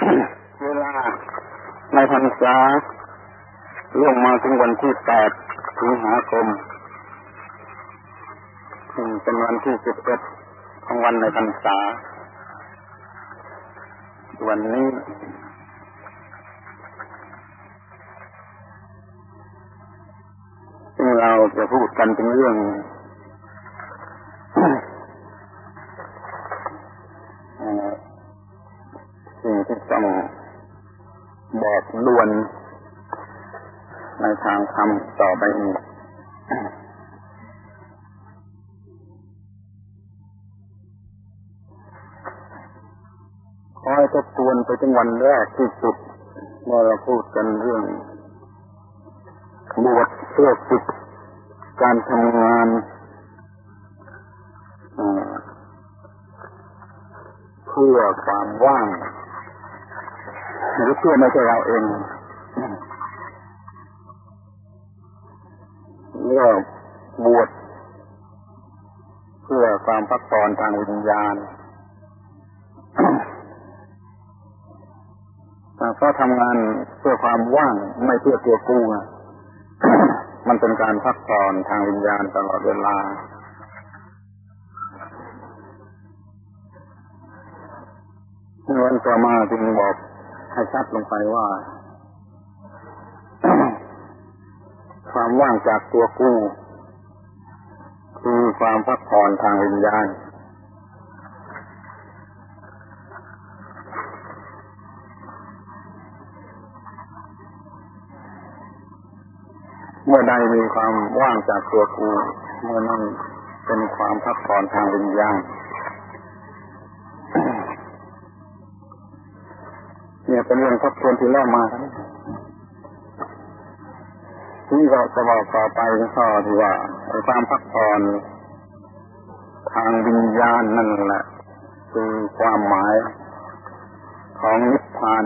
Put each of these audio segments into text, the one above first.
เวลาในพรรษาล่วงมาถึงวันที่8 สิงหาคมเป็นวันที่11ของวันในพรรษาวันนี้ซึ่งเราจะพูดกันถึงเรื่องสิ่งที่ต้องบอกด่วนในทางธรรมต่อไปนี้ขอให้ทบทวนไปถึงวันแรกที่สุดเมื่อเราพูดกันเรื่องบวชเพื่อฝึกการทำงานเพื่อความว่างหรือเพื่อไม่ใช่เราเองเรียกบวชเพื่อความพักผ่อนทางวิญญาณเพราะทำงานเพื่อความว่างไม่เพื่อตัวกู้มันเป็นการพักผ่อนทางวิญญาณตลอดเวลาเมื่อวันต่อมาจึงบอกให้ชัดลงไปว่าความว่างจากตัวกู้คือความพักผ่อนทางวิญญาณเมื่อใดมีความว่างจากตัวกูเมื่อนั้นเป็นความพักผ่อนทางวิญญาณเนี่ยเป็นเรื่องทบทวนที่แล้วมาที่เราจะบอกต่อไปก็ข้อที่ว่าความพักผ่อนทางวิญญาณนั่นแหละคือความหมายของนิพพาน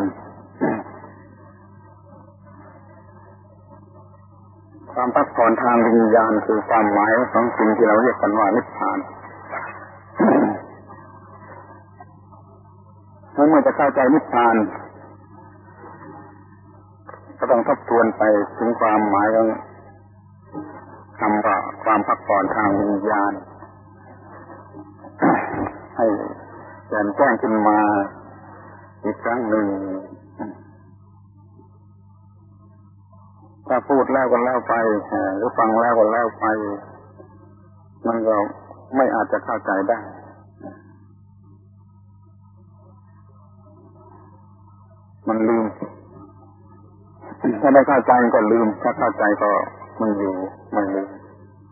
ความพักผ่อนทางวิญญาณคือความหมายของสิ่งที่เราเรียกกันว่านิพพานเมื่อจะเข้าใจนิพพานก็ต้องทบทวนไปถึงความหมายของคำว่าความพักผ่อนทางวิญญาณให้แจ่มแจ้งขึ้นมาอีกครั้งหนึ่งถ้าพูดแล้วก็แล้วไปหรือฟังแล้วก็แล้วไปมันก็ไม่อาจจะเข้าใจได้มันลืมถ้าไม่เข้าใจก็ลืมถ้าเข้าใจก็มันอยู่ไม่ลืม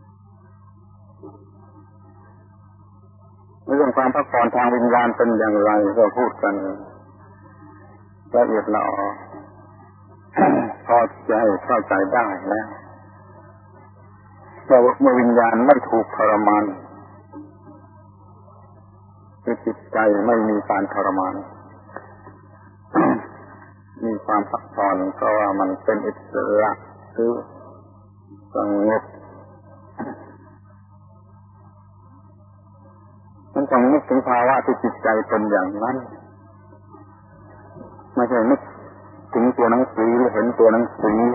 เรื่องความพักผ่อนทางวิญญาณเป็นอย่างไรก็พูดกันละเอียดละออพอจะให้เข้าใจได้แล้วเมื่อวิญญาณไม่ถูกทรมานจิตใจไม่มีการทรมานมีความพักผ่อนเพราะว่ามันเป็นอิสระคือสงบมันต้องนึกถึงภาวะที่จิตใจเป็นอย่างนั้นไม่ใช่นึกถึงตัวหนังสือหรือเห็นตัวหนังสือ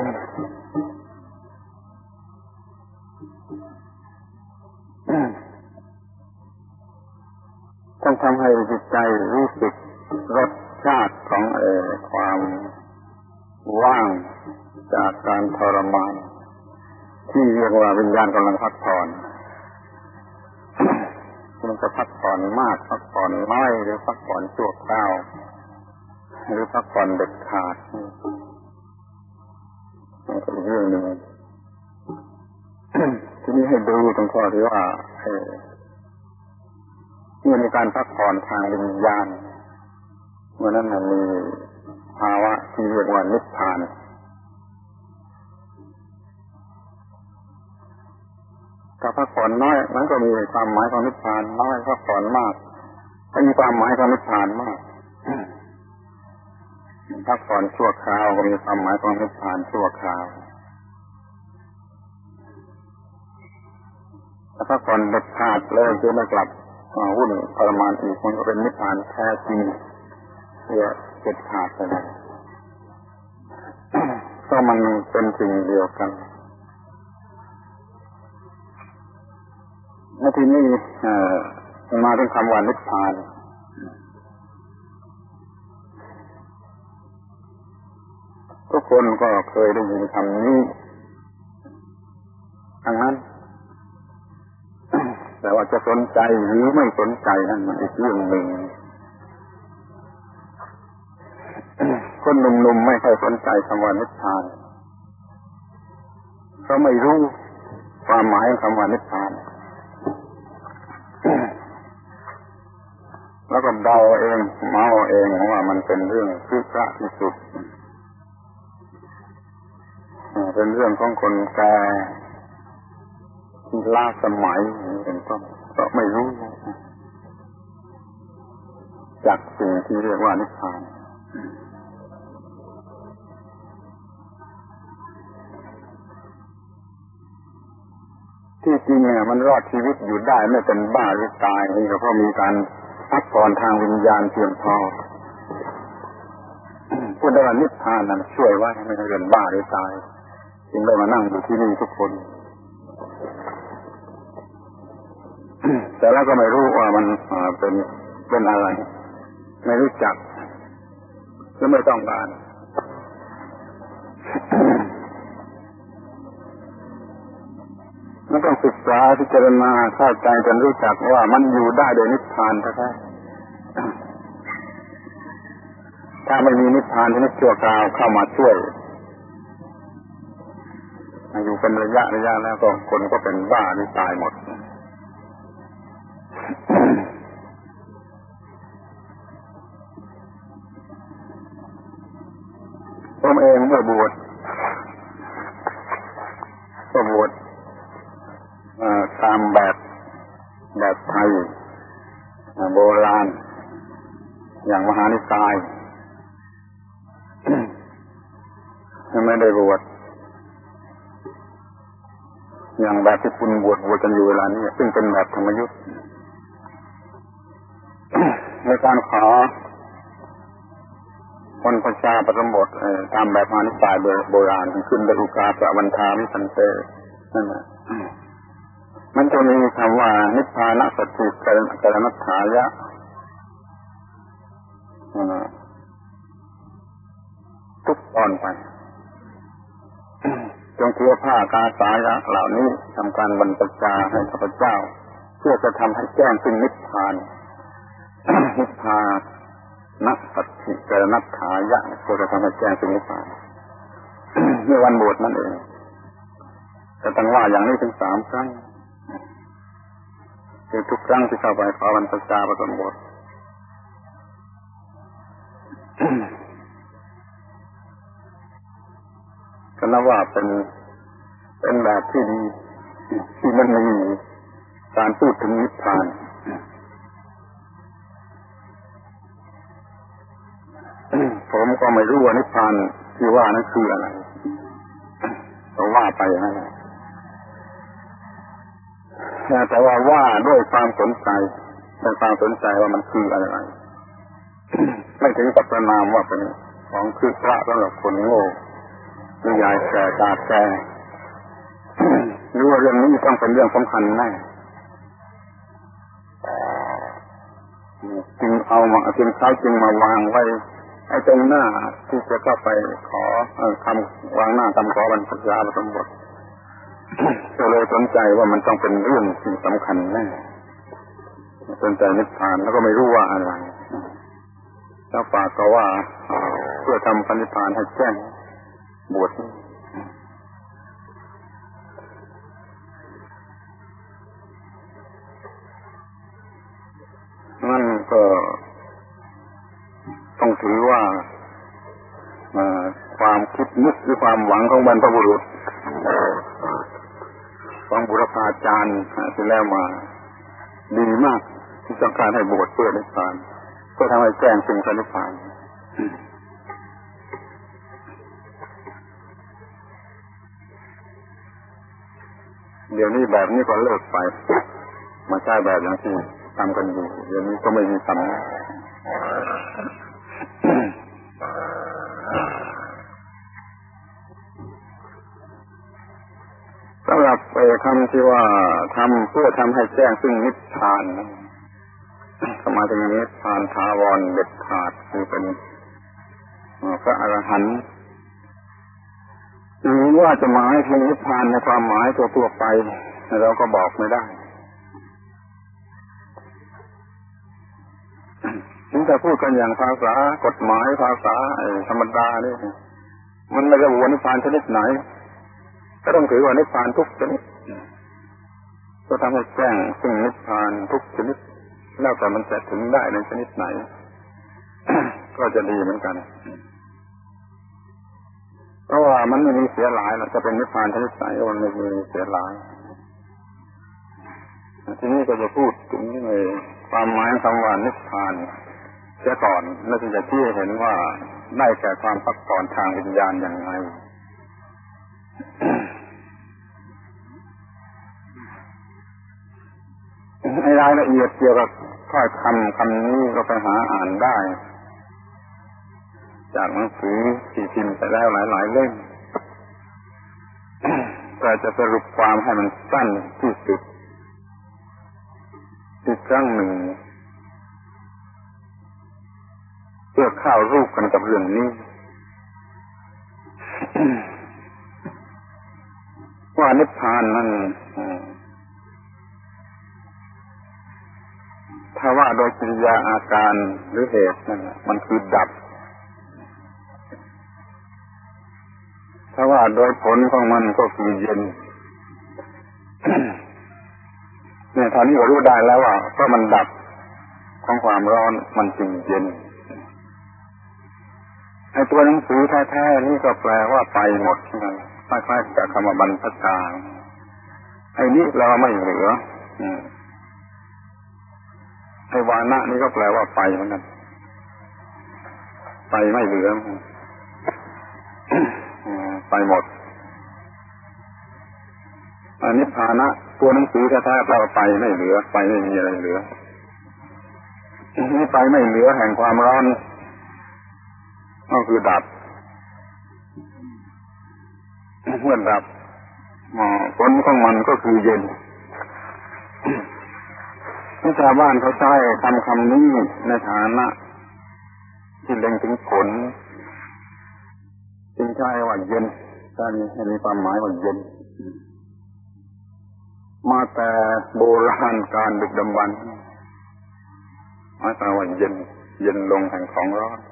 ต้องทำให้จิตใจรู้สึกรสชาติของความว่างจากการทรมานที่เรียกว่าวิญญาณกำลังพักผ่อนมันจะพักผ่อนมากพักผ่อนน้อยหรือพักผ่อนชั่วคราวหรือพักผ่อนเด็ดขาดนั่นก็เป็นเรื่องหนึ่งทีนี้ให้ดูตรงข้อที่ว่าเมื่อมีการพักผ่อนทางวิญญาณเมื่อนั้นมีภาวะที่เรียกว่านิพพานถ้าพักผ่อนน้อยมันก็มีความหมายของนิพพานน้อยพักผ่อนมากก็มีความหมายของนิพพานมากพักผ่อนชั่วคราวก็มีความหมายของนิพพานชั่วคราวถ้าพักผ่อนเด็ดขาดเลยคือไม่กลับวุ่นทรมานอีกมันก็เป็นนิพพานแท้จริงเพื่อเด็ดขาดไปเลยก็มันเป็นสิ่งเดียวกันและที่นี่มาถึงคำว่านิพพานทุกคนก็เคยได้ยินคำนี้ทั้งนั้นแต่ว่าจะสนใจหรือไม่สนใจนั่นมันอีกเรื่องหนึ่งคนหนุ่มๆไม่ค่อยสนใจคำว่านิพพานเขาไม่รู้ความหมายของคำว่านิพพานแล้วก็เดาเองเมาเองว่ามันเป็นเรื่องที่พระที่สุดเป็นเรื่องของคนแก่ที่ล้าสมัยเป็นต้นก็ไม่รู้จากสิ่งที่เรียกว่านิพพานที่จริงเนี่ยมันรอดชีวิตอยู่ได้ไม่เป็นบ้าหรือตายนี่ก็เพราะมีการพักผ่อนทางวิญญาณเพียงพอพูดได้ว่านิพพานนั้นช่วยไว้ไม่ให้เป็นบ้าหรือตายจึงได้มานั่งอยู่ที่นี่ทุกคนแต่แล้วก็ไม่รู้ว่ามันเป็นอะไรไม่รู้จักและไม่ต้องการมันต้องศึกษาพิจารณาเข้าใจจนรู้จักว่ามันอยู่ได้โดยนิพพานแท้ๆถ้าไม่มีนิพพานที่นึกชั่วคราวเข้ามาช่วยอยู่เป็นระยะแล้วก็คนก็เป็นบ้าหรือตายหมดผมเองเมื่อบวชก็บวชตามแบบไทยโบราณอย่างมหานิกายไม่ได้บวชอย่างแบบที่คุณบวชกันอยู่เวลานี้ซึ่งเป็นแบบธรรมยุทธ์ในการขอคนประชาปฐมบทตามแบบมหานิกายโบราณขึ้นด้วยอุกาสะวันทามิสันเตนั่นแหละมันจะมีคำว่านิพพานะสัจจิกรณัฏฐายะทุกตอนไปจงเชื่อผ้ากาสายะเหล่านี้ทำการบรรพชาให้ข้าพเจ้าเพื่อจะทำให้แจ้งซึ่งนิพพาน นิพพานะสัจจิกรณัฏฐายะเพื่อจะทำให้แจ้งซึ่งนิพพาน ในวันบวชนั่นเองแต่ตั้งว่าอย่างนี้ถึง3 ครั้งคือทุกครั้งที่เข้าไปขอบรรพชาปฐมบทก็นับว่าเป็นแบบที่ดีที่มันมีการพูดถึงนิพพานผมก็ไม่รู้ว่านิพพานที่ว่านั้นคืออะไรก็ว่าไปนั่นแหละแต่ว่าด้วยความสนใจว่ามันคืออะไรไม่ถึงกับประนามว่าเป็นของคือพระสำหรับคนโง่หรือยายแก่ตาแก่รู้ว่าเรื่องนี้ต้องเป็นเรื่องสำคัญแน่จึงเอามาจึงมาวางไว้ไอ้ตรงหน้าที่จะเข้าไปขอคำวางหน้าคำขอบรรพชาปฐมบทก็เลยสนใจว่ามันต้องเป็นเรื่องที่สำคัญแน่สนใจนิพพานแล้วก็ไม่รู้ว่าอะไรแล้วปากก็ว่าเพื่อทำนิพพานให้แจ้งบวชนั่นก็ต้องถือว่าความคิดนึกหรือความหวังของบรรพบุรุษของบุรพาจารย์ที่แล้วมาดีมากที่ต้องการให้บวชเพื่อนิพพานเพื่อทำให้แจ้งซึ่งนิพพานเดี๋ยวนี้แบบนี้ก็เลิกไปมาใช้แบบอย่างที่ทำกันอยู่เดี๋ยวนี้ก็ไม่มีทำำที่ว่าทำเพื่อทำให้แจ้งซึ่งนิพพานสมาธินิพพานถาวรเด็ดขาดคือเป็นพระอรหันต์หรือว่าจะหมายถึงนิพพานในความหมายทั่วไปเราก็บอกไม่ได้ถึงจะพูดกันอย่างภาษากฎหมายภาษาธรรมดานี่มันไม่ระบุว่านิพพานชนิดไหนก็ต้องถือว่านิพพานทุกชนิดก็ทำให้แจ้งซึ่งนิพพานทุกชนิดแล้วแต่มันจะถึงได้ในชนิดไหน ก็จะดีเหมือนกันเพราะว่ามันไม่มีเสียหลายหรอกจะเป็นนิพพานชนิดไหนมันไม่มีเสียหลายทีนี้ก็จะพูดถึงในความหมายคำว่านิพพานเสียก่อนแล้วถึงจะชี้เห็นว่าได้แก่ความพักผ่อนทางวิญญาณอย่างไรในรายละเอียดเกี่ยวกับถ้อยคำนี้ก็ไปหาอ่านได้จากหนังสือที่พิมพ์ไปแล้วหลายเล่มแต่จะสรุปความให้มันสั้นที่สุดอีกครั้งหนึ่งเพื่อเข้ารูปกันกับเรื่องนี้ ว่านิพพานนั้นถ้าว่าโดยกิริยาอาการหรือเหตุนั่นมันคือดับถ้าว่าโดยผลของมันก็คือเย็น เนี่ยตอนนี้ก็รู้ได้แล้วว่าเพราะมันดับของความร้อนมันจึงเย็นไอ้ตัวหนังสือแท้ๆนี่ก็แปลว่าไปหมดนั่นคล้ายๆกับคำว่าบรรพชาไอ้นี้เราไม่เหลือไอ้วานะนี่ก็แปลว่าไปเหมือนกันไปไม่เหลือ ไปหมดอันนิพพานะตัวหนังสือแท้ๆแปลว่าไปไม่เหลือไปไม่มีอะไรเหลือนี่ไปไม่เหลือแห่งความร้อนก็คือดับเมื่อดับผลของมันก็คือเย็นชาวบ้านเขาใช้คำนี้ในฐานะที่เล็งถึงผลจึงใช้ว่าเย็นถ้ามีความหมายว่าเย็นมาแต่โบราณการดึกดำบรรพ์หมายความว่าเย็นลงแห่งของร้อน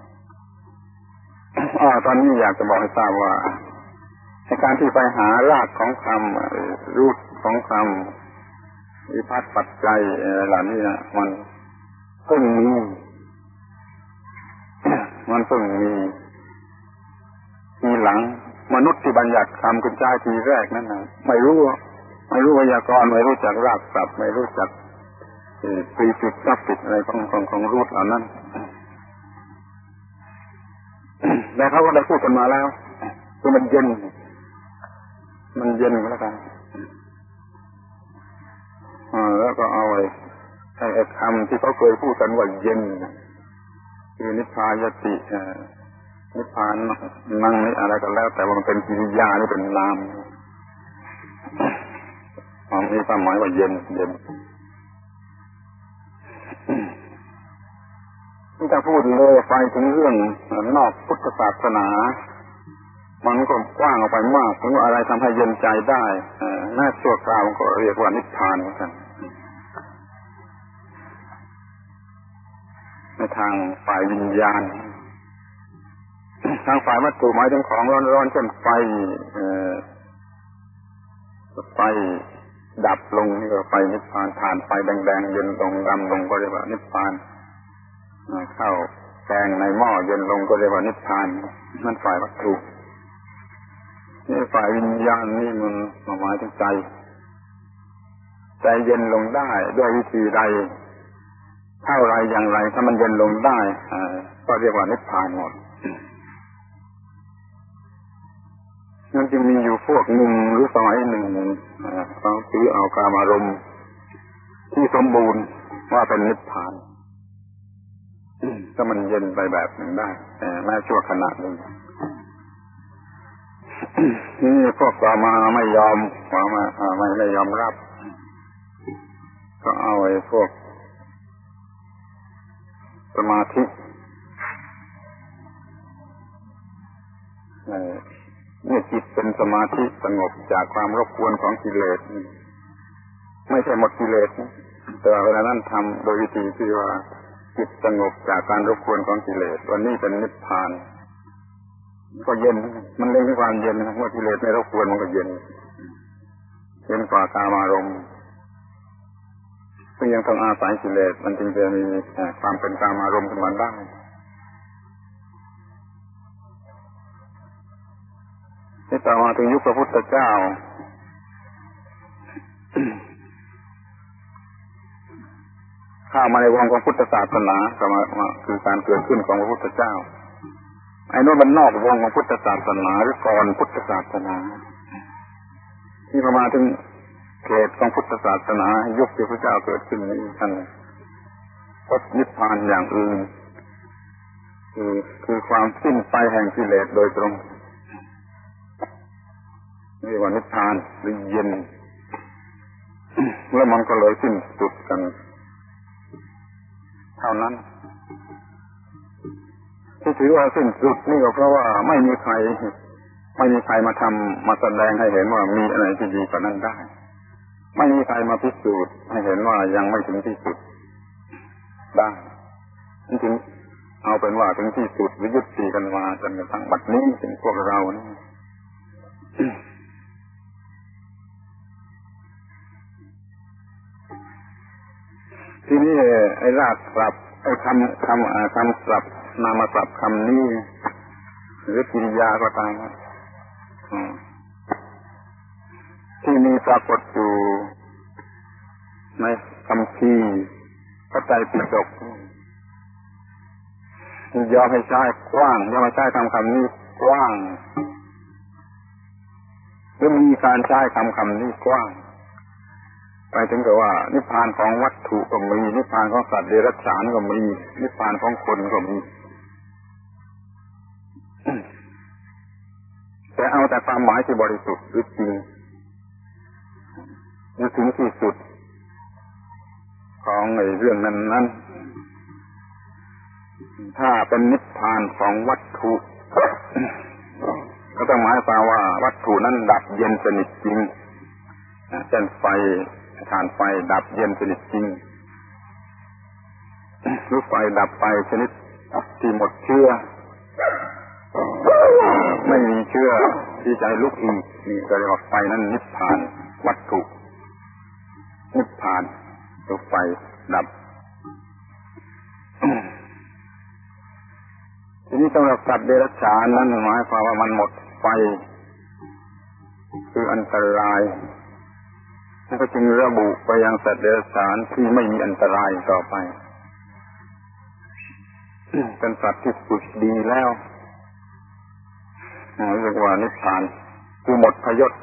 ตอนนี้อยากจะบอกให้ทราบว่าในการที่ไปหารากของคำรูทของคำวิภัตปัจจัยเหล่านี้มันเพิ่งมีทีหลังมนุษย์ที่บัญญัติคำขึ้นใจทีแรกนั่นนะไม่รู้ไวยากรณ์ไม่รู้จักรากศัพท์ไม่รู้จักปรีติซับติดอะไรของรูทเหล่านั้นแต่เขาก็ได้พูดกันมาแล้วคือมันเย็นก็แล้วกันแล้วก็เอาไอ้คำที่เขาเคยพูดกันว่าเย็นคือนิพพายตินิพพานนั่งนี่อะไรก็แล้วแต่ว่ามันเป็นกิริยาหรือเป็นนามมีความหมายว่าเย็นถ้าพูดเลยไปถึงเรื่องนอกพุทธศาสนามันก็กว้างออกไปมากถึงว่าอะไรทำให้เย็นใจได้แม้ชั่วคราวมันก็เรียกว่านิพพานเหมือนกันในทางฝ่ายวิญญาณทางฝ่ายวัตถุหมายถึงของร้อนๆเช่นไฟดับลงนี่ก็ไฟนิพพานถ่านไฟแดงๆเย็นลงดำลงก็เรียกว่านิพพานข้าวแกงในหม้อเย็นลงก็เรียกว่านิพพานนั่นฝ่ายวัตถุนี่ฝ่ายวิญญาณนี่มันหมายถึงใจเย็นลงได้ด้วยวิธีใดเท่าไรอย่างไรถ้ามันเย็นลงได้ก็เรียกว่านิพพานหมดนั่นจึงมีอยู่พวกหนึ่งหรือสมัยหนึ่งเขาถือเอากามารมณ์ที่สมบูรณ์ว่าเป็นนิพพานก็มันเย็นไปแบบหนึ่งได้แม้ชั่วขณะหนึ่งนี่พวกต่อมาไม่ยอมไม่ยอมรับก็เอาไอ้พวกสมาธินี่จิตเป็นสมาธิสงบจากความรบกวนของกิเลสไม่ใช่หมดกิเลสแต่เวลานั้นทำโดยวิธีที่ว่าจิตสงบจากการรบกวนของกิเลสวันนี้เป็นนิพพานก็เย็นมันเรื่องของความเย็นเมื่อกิเลสไม่รบกวนมันก็เย็นกว่ากามารมณ์ซึ่งยังต้องอาศัยกิเลสมันจึงจะมีความเป็นกามารมณ์ขึ้นมาได้ที่ต่อมาถึงยุคพระพุทธเจ้าเข้ามาในวงของพุทธศาสนาคือการเกิดขึ้นของพระพุทธเจ้าไอ้โน้นมันนอกวงของพุทธศาสนาหรือก่อนพุทธศาสนาที่เข้ามาถึงเขตของพุทธศาสนายุคที่พระเจ้าเกิดขึ้นนี้ท่านพบนิพพานอย่างอื่นคือความสิ้นไปแห่งกิเลสโดยตรงเรียกว่านิพพานหรือเย็นแล้วมันก็เลยสิ้นสุดกันเท่านั้นที่ถือว่าสิ้นสุดนี่ก็เพราะว่าไม่มีใครมาแสดงให้เห็นว่ามีอะไรที่ดีกว่านั้นได้ไม่มีใครมาพิสูจน์ให้เห็นว่ายังไม่ถึงที่สุดได้ถึงเอาเป็นว่าถึงที่สุดหรือยุติกันมาจนกระทั่งบัดนี้ถึงพวกเรานี่ทีนี้ไอ้รากศัพท์ไอ้คำศัพท์นามศัพท์คำนี้หรือกิริยาก็ตามที่มีปรากฏอยู่ในคัมภีร์พระไตรปิฎกยอมให้ใช้กว้างยอมให้ใช้คำนี้กว้างหรือมีการใช้คำนี้กว้างไปถึงกับว่านิพพานของวัตถุก็มีนิพพานของสัตว์เดรัจฉานก็มีนิพพานของคนก็มีแต่เอาแต่ความหมายที่บริสุทธิ์หรือจริงหรือถึงที่สุดของในเรื่องนั้นถ้าเป็นนิพพานของวัตถุก็ต้องหมายความว่าวัตถุนั้นดับเย็นสนิทจริงเช่นไฟถ่านไฟดับเย็นสนิทจริงหรือไฟดับไปชนิดที่หมดเชื้อไม่มีเชื้อที่จะลุกอีกนี่ก็เรียกว่าไฟนั้นนิพพานวัตถุนิพพานตัวไฟดับทีนี้สำหรับสัตว์เดรัจฉานนั้นหมายความว่ามันหมดไฟคืออันตรายก็จึงระบุไปยังสัตว์เดรัจฉานที่ไม่มีอันตรายต่อไปเป็นสัตว์ที่ฝึกดีแล้วเรียกว่านิพพานคือหมดพยศ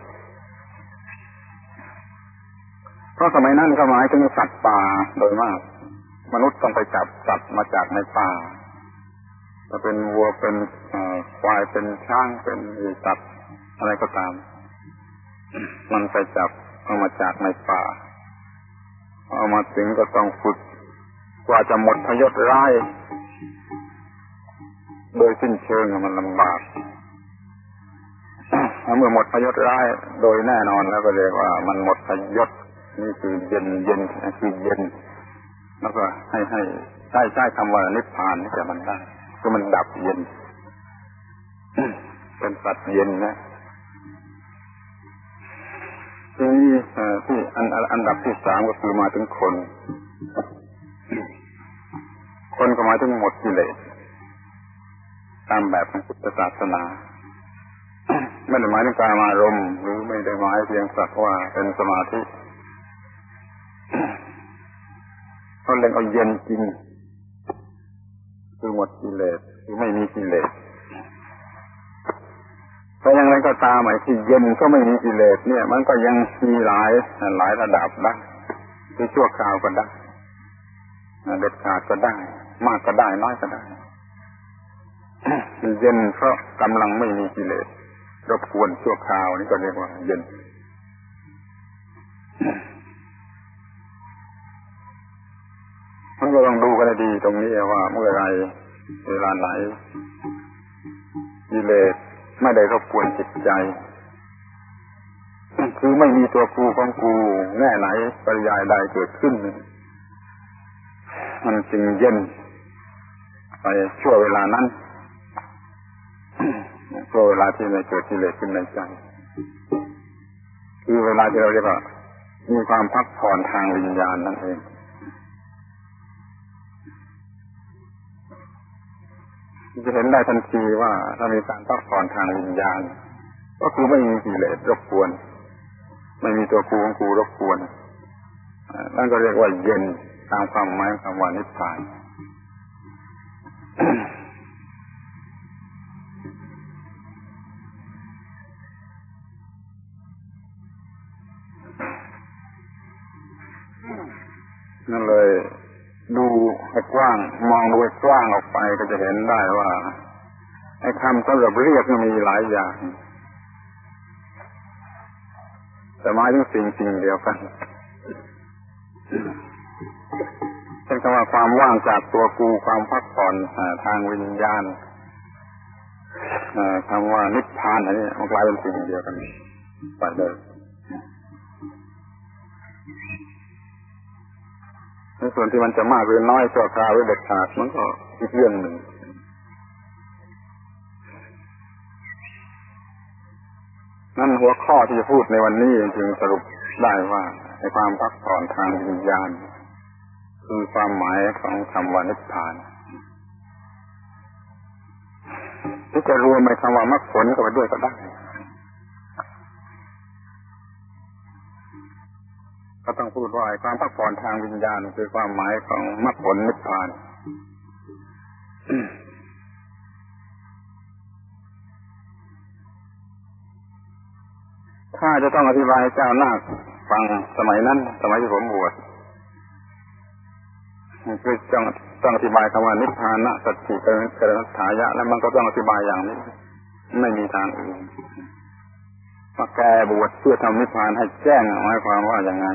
เพราะสมัยนั้นก็หมายถึงสัตว์ป่าโดยมากมนุษย์ต้องไปจับสัตว์มาจากในป่าจะเป็นวัวเป็นควายเป็นช้างเป็นสัตว์อะไรก็ตามมันไปจับเอามาจากในป่าเอามาถึงก็ต้องฝึกกว่าจะหมดพยศร้ายโดยสิ้นเชิงมันลำบากเมื่อหมดพยศร้ายโดยแน่นอนแล้วก็เรียกว่ามันหมดพยศนี่คือเย็นคือเย็นแล้วก็ให้ใช้คำว่านิพพานนี่จะมันได้คือมันดับเย็นเป็นสัตว์เย็นนะทีนี้ที่อันดับที่3ก็คือมาถึงคนก็หมายถึงหมดกิเลสตามแบบของพุทธศาสนาไม่ได้หมายถึงกามารมณ์หรือไม่ได้หมายเพียงสักว่าเป็นสมาธิเขาเล่นเอาเย็นจริงคือหมดกิเลสคือไม่มีกิเลสแต่อย่างไรก็ตามไอ้ที่เย็นก็ไม่มีกิเลสเนี่ยมันก็ยังมีหลายระดับได้คือชั่วคราวก็ได้เด็ดขาดก็ได้มากก็ได้น้อยก็ได้เย็นเพราะกำลังไม่มีกิเลสรบกวนชั่วคราวนี่ก็เรียกว่าเย็นมันก็ต้องดูกันดีตรงนี้ว่าเมื่อไรเวลาไหนกิเลสไม่ได้รบกวนจิตใจคือไม่มีตัวกูของกูแง่ไหนปริยายใดเกิดขึ้นมันจึงเย็นไปชั่วเวลานั้นชั่วเวลาที่ไม่เกิดกิเลสขึ้นในใจคือเวลาที่เราเรียกว่ามีความพักผ่อนทางวิญญาณนั่นเองจะเห็นได้ทันทีว่าถ้ามีการพักผ่อนทางวิญญาณก็คือไม่มีกิเลสรบกวนไม่มีตัวกูของกูรบกวนนั่นก็เรียกว่าเย็นตามความหมายคำว่านิพพานนั่นเลยดูให้กว้างมองดูให้กว้างออกไปก็จะเห็นได้ว่าไอ้คำสำหรับเรียกมีหลายอย่างแต่หมายถึงสิ่งเดียวกันเป็นคำว่าความว่างจากตัวกูความพักผ่อนทางวิญญาณคำว่านิพพานอันนี้มันกลายเป็นสิ่งเดียวกันไปเลยในส่วนที่มันจะมากหรือน้อยชั่วคราวหรือเด็ดขาดมันก็อีกเรื่องหนึ่งนั่นหัวข้อที่จะพูดในวันนี้จึงสรุปได้ว่าในความพักผ่อนทางวิญญาณคือความหมายของคำว่านิพพานที่จะรวมในคำว่ามรรคผลเข้าไปด้วยก็ได้ก็ต้องพูดว่าความพักผ่อนทางวิญญาณคือความหมายของมรรคผลนิพพานถ้าจะต้องอธิบายเจ้านาคฟังสมัยนั้นสมัยที่ผมบวชคือต้องอธิบายคำว่านิพพานะสัจจิกรณัฏฐายะแล้วมันก็ต้องอธิบายอย่างนี้ไม่มีทางอื่นว่าแกบวชเพื่อทำนิพพานให้แจ้งหมายความว่าอย่างไง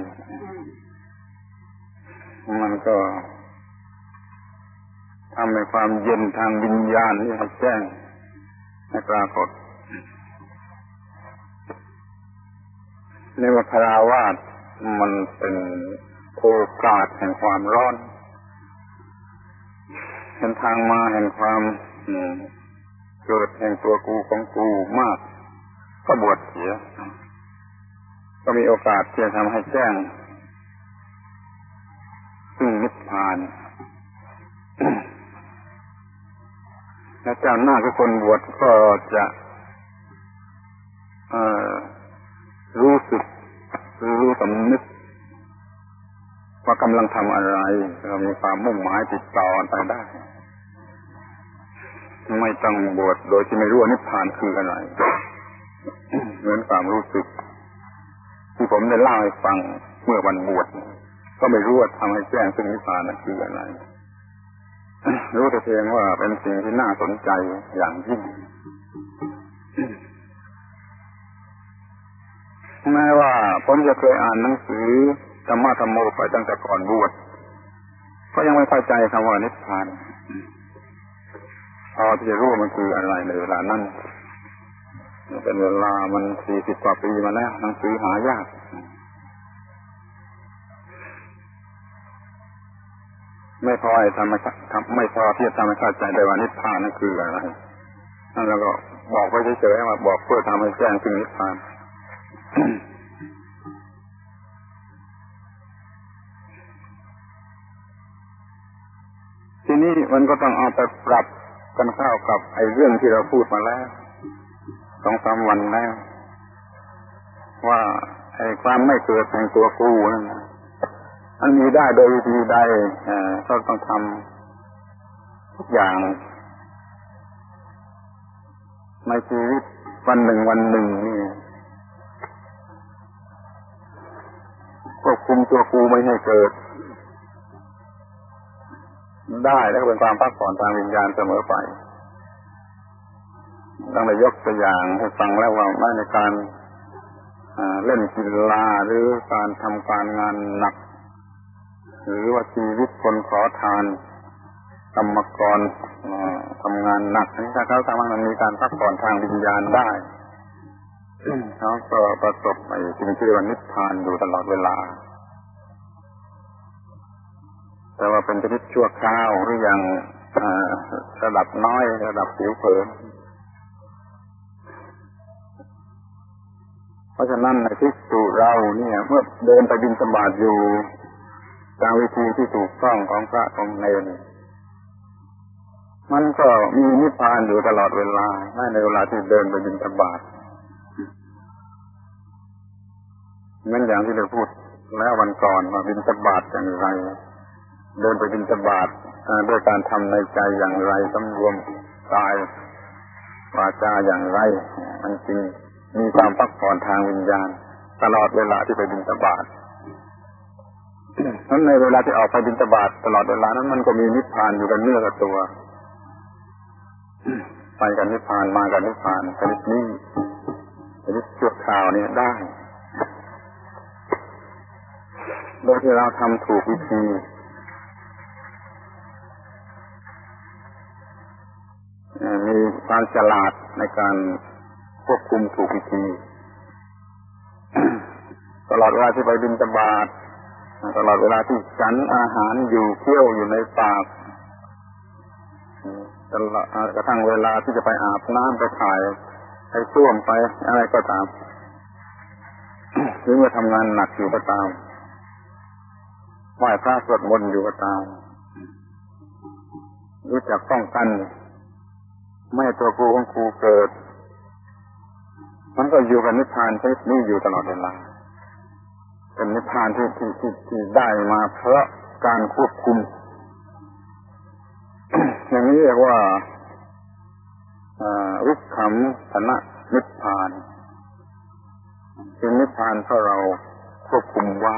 มันก็ทำในความเย็นทางวิญญาณนี่ให้แจ้งให้ปรากฏในวัฏคาราวาสมันเป็นโอกาสแห่งความร้อนเป็นทางมาแห่งความเกิดแห่งตัวกูของกูมากก็บวชเสียก็มีโอกาสที่จะทำให้แจ้งซึ่งนิพพานและเจ้าหน้าทุกคนบวชก็จะรู้สึกรู้สำนึกว่ากำลังทำอะไรเรามีความมุ่งหมายติดต่อไปได้ไม่ต้องบวชโดยที่ไม่รู้ว่านิพพานคืออะไรเหมือนความรู้สึกที่ผมได้เล่าให้ฟังเมื่อวันบวชก็ไม่รู้ว่าทำให้แจ้งซึ่งนิพพานนั้นคืออะไรรู้แต่เพียงว่าเป็นสิ่งที่น่าสนใจอย่างยิ่งแม้ว่าผมจะเคยอ่านหนังสือธรรมะธรรมโมไปตั้งแต่ก่อนบวชก็ยังไม่เข้าใจคำว่านิพพานพอที่จะรู้มันคืออะไรในเวลานั้นเป็นเวลามัน40 กว่าปีมาแล้วหนังสือหายากไม่พอไม่พอที่จะทำให้เข้าใจได้ว่านิพพานนั่นคืออะไรนั่นแล้วก็บอกไว้เฉยๆว่าบอกเพื่อทำให้แจ้งซึ่งนิพพานทีนี้มันก็ต้องเอาไปปรับกันเข้ากับไอ้เรื่องที่เราพูดมาแล้ว2-3 วันแล้วว่าไอ้ความไม่เกิดแห่งตัวกูนั่นมันมีได้โดยวิธีใดก็ต้องทำทุกอย่างในชีวิตวันหนึ่งนี่ควบคุมตัวกูไม่ให้เกิดได้แล้วก็เป็นความพักผ่อนทางวิญญาณเสมอไปต้องได้ยกตัวอย่างให้ฟังแล้วว่าในการเล่นกีฬาหรือการทำการงานหนักหรือว่าชีวิตคนขอทานกรรมกรทำงานหนักถ้าเขาสามารถมีการพักผ่อนทางวิญญาณได้เขาก็ประสบสิ่งที่เรียกว่านิพพานอยู่ตลอดเวลาแต่ว่าเป็นชนิดชั่วคราวหรืออย่างระดับน้อยระดับผิวเผินเพราะฉะนั้นในภิกษุเราเนี่ยเมื่อเดินไปบิณฑบาตอยู่ตามวิธีที่ถูกต้องของพระของเณรมันก็มีนิพพานอยู่ตลอดเวลาในเวลาที่เดินไปบิณฑบาตนั่นอย่างที่เราพูดแล้ววันก่อนว่าบิณฑบาตอย่างไรเดินไปบิณฑบาตด้วยการทำในใจอย่างไรสำรวมกายวาจาอย่างไรมันจริงมีความพักผ่อนทางวิญญาณตลอดเวลาที่ไปบิณฑบาตนั้นในเวลาที่ออกไปบิณฑบาตตลอดเวลานั้นมันก็มีนิพพานอยู่กันเนื้อกับตัวไปกันนิพพานมากันนิพพานชนิดนี้ชนิดชั่วคราวนี้ได้โดยที่เราทำถูกวิธีมีความฉลาดในการควบคุมถูกวิธีตลอดเวลาที่ไปบิณฑบาตตลอดเวลาที่ฉันอาหารอยู่เคี้ยวอยู่ในปากตลอดกระทั่งเวลาที่จะไปอาบน้ำไปถ่ายไปส้วมไปอะไรก็ตามหรือเมื่อทำงานหนักอยู่ก็ตามไหว้พระสวดมนต์อยู่ก็ตามรู้จักป้องกันไม่ให้ตัวกูของกูเกิดมันก็อยู่กับนิพพานชนิดนี้อยู่ตลอดเวลาเป็นนิพพานที่ได้มาเพราะการควบคุมอย่างนี้เรียกว่าวิคัมภณนิพพานเป็นนิพพานเพราะเราควบคุมไว้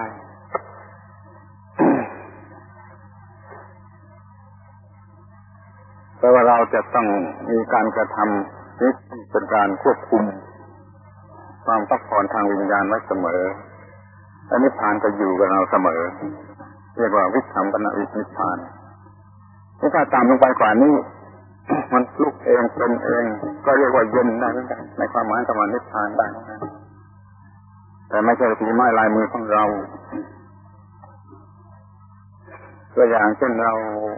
แต่ว่าเราจะต้องมีการกระทำนี้เป็นการควบคุมความพักผ่อนทางวิญญาณไว้เสมอและนิพพานก็อยู่กับเราเสมอเรียกว่าวิคัมภณนิพพานถ้าตามลงไปกว่านี้มันลุกเองเป็นเองก็เรียกว่าเย็นได้เหมือนกันในความหมายของนิพพานได้แต่ไม่ใช่ฝีไม้ลายมือของเราตัวอย่างเช่นเรา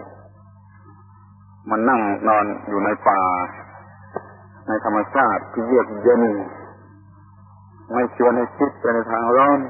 มันนั่งนอนอยู่ในป่าในธรรมชาติที่เยือกเย็นไม่ชวนให้คิดไปในทางร้อน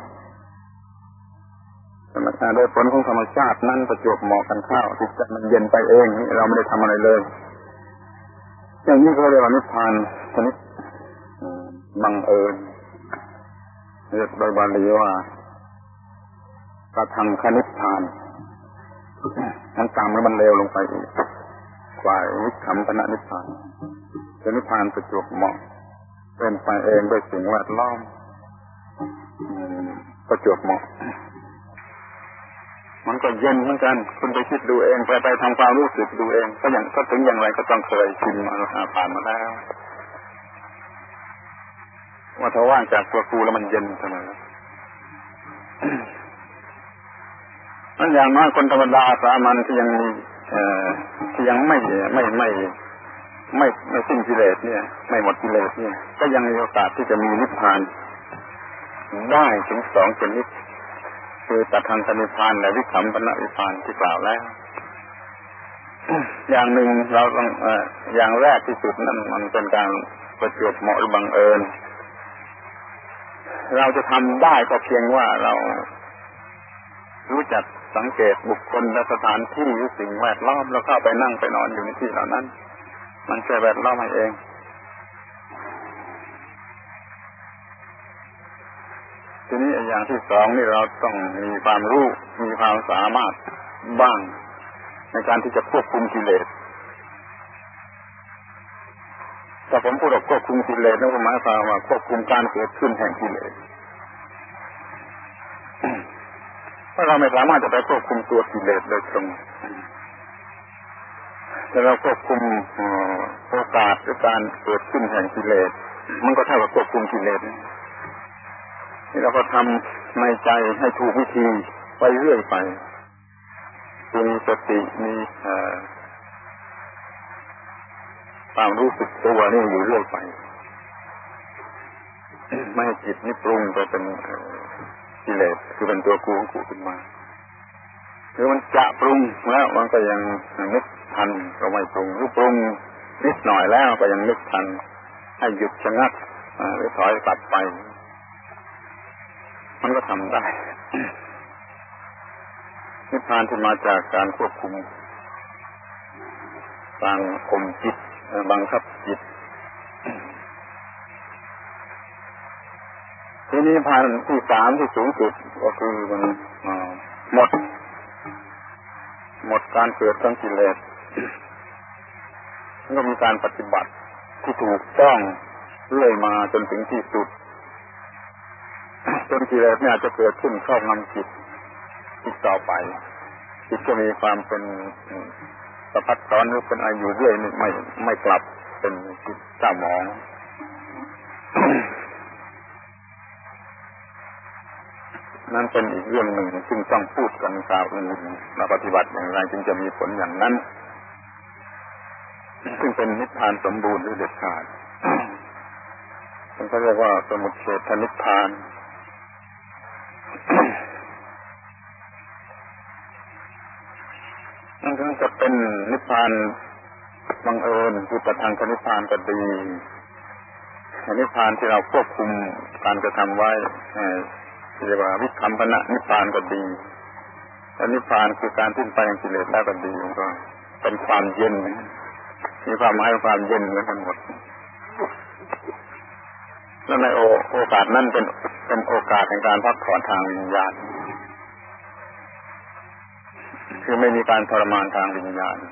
ธรรมชาติโดยผลของธรรมชาตินั้นประจวบเหมาะกันเข้าจิตใจมันเย็นไปเองเราไม่ได้ทำอะไรเลยอย่างนี้ก็เรียกว่านิพพานชนิดบังเอิญเรียกโดยบาลีว่ากทังคณิพพานมันตามแล้วมันเลวลงไปอีกฝ่ายวิคัมภณนิพพานเป็นนิพพานประจวบเหมาะเป็นไปเองด้วยสิ่งแวดล้อมประจวบเหมาะมันก็เย็นเหมือนกันคุณไปคิดดูเองไปทำความรู้สึกดูเองก็ถึงอย่างไรก็ต้องเคยชินมาผ่านมาแล้วว่าถ้าว่างจากตัวกูแล้วมันเย็นเสมอนั่นอย่างน้อยคนธรรมดาสามัญที่ยังไม่สิ้นกิเลสเนี่ยไม่หมดกิเลสเนี่ยก็ยังมีโอกาสที่จะมีนิพพานได้ถึง2ชนิดคือตัทังคนิพพานและวิคัมภณนิพพานที่กล่าวแล้วอย่างหนึ่งเราต้องอย่างแรกที่สุดนั้นมันเป็นการประจวบเหมาะหรือบังเอิญเราจะทำได้ก็เพียงว่าเรารู้จักสังเกตบุคคลและสถานที่หรือสิ่งแวดล้อมแล้วเข้าไปนั่งไปนอนอยู่ในที่เหล่านั้นมันจะแวดล้อมให้เองทีนี้อย่างที่สองนี่เราต้องมีความรู้มีความสามารถบ้างในการที่จะควบคุมกิเลสถ้าผมพูดว่าควบคุมกิเลสนั่นหมายความว่าควบคุมการเกิดขึ้นแห่งกิเลสเพราะเราไม่สามารถจะไปควบคุมตัวกิเลสโดยตรงแต่เราควบคุมโอกาสหรือการเกิดขึ้นแห่งกิเลสมันก็เท่ากับควบคุมกิเลสนี่เราก็ทำในใจให้ถูกวิธีไปเรื่อยไปมีสติมีความรู้สึกตัวนี่อยู่เรื่อยไปไม่ให้จิตนี่ปรุงไปเป็นกิเลสคือเป็นตัวกูของกูขึ้นมาหรือมันจะปรุงแล้วมันก็ยังนึกทันก็ไม่ปรุงหรือปรุงนิดหน่อยแล้วก็ยังนึกทันให้หยุดชะงักหรือถอยกลับไปมันก็ทำได้นิพพานที่มาจากการควบคุมการข่มจิตบังคับจิตที่นิพพานที่สามที่สูงสุดก็คือมันหมดการเกิดของกิเลสก็มีการปฏิบัติที่ถูกต้องเรื่อยมาจนถึงที่สุดจนกิเลสเนี่ยจะเกิดขึ้นครอบงำจิตอีกต่อไปจิตจะมีความเป็นสะพัดซ้อนหรือเป็นอายุเรื่อยไม่กลับเป็นจิตเจ้าหมองนั่นเป็นอีกเรื่องหนึ่งซึ่งต้องพูดกันคราวอื่นมาปฏิบัติอย่างไรจึงจะมีผลอย่างนั้นซึ่งเป็นนิพพานสมบูรณ์หรือเด็ดขาดมันก็เรียกว่าสมุจเฉทนิพพานนั่นถึงจะเป็นนิพพานบังเอิญคือประทังนิพพานก็ดีนิพพานที่เราควบคุมการกระทำไว้เรียกว่าวิคัมภณนิพพานก็ดีและนิพพานคือการสิ้นไปแห่งกิเลสแล้วก็ดีก็เป็นความเย็นมีความหมายความเย็นเหมือนกันหมดและในโอกาสนั้นเป็นโอกาสแห่งการพักผ่อนทางวิญญาณคือไม่มีการทรมานทางวิญญาณ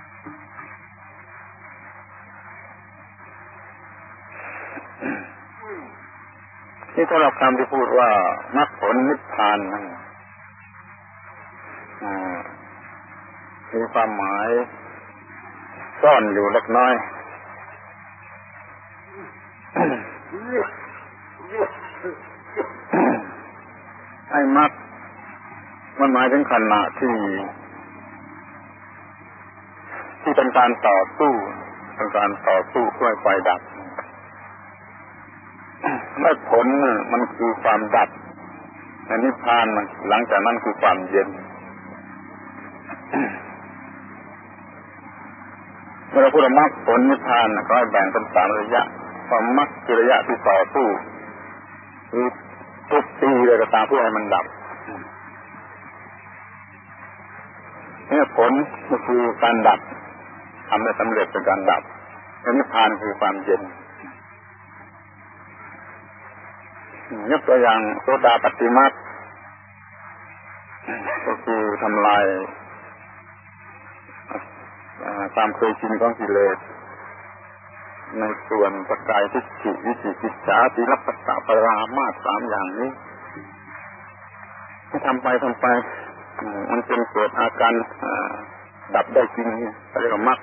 ที่สำหรับคำที่พูดว่ามรรคผลนิพพานนั้นมีความหมายซ่อนอยู่เล็กน้อยไอ้มรรคมันหมายถึงขณะที่เป็นการต่อสู้เพื่อไฟดับไม่ผลมันคือความดับในนิพพานมันหลังจากนั้นคือความเย็นเมื่อเราพูดว่ามรรคผลนิพพานก็ให้แบ่งเป็น3ระยะความมรรคคือระยะที่ต่อสู้คือทุบตีเลยก็ตามเพื่อให้มันดับเนี่ยผลก็คือการดับทำได้สำเร็จเป็นการดับนิพพานคือความเย็นยกตัวอย่างโสดาปัตติมรรคก็คือทำลายความเคยชินของกิเลสในส่วนสกายทิฏฐิวิจิกิจฉาศีลปัตตปรามาส3อย่างนี้ให้ทำไปมันจนเกิดอาการดับได้จริงเนี่ยเรียกว่ามรรค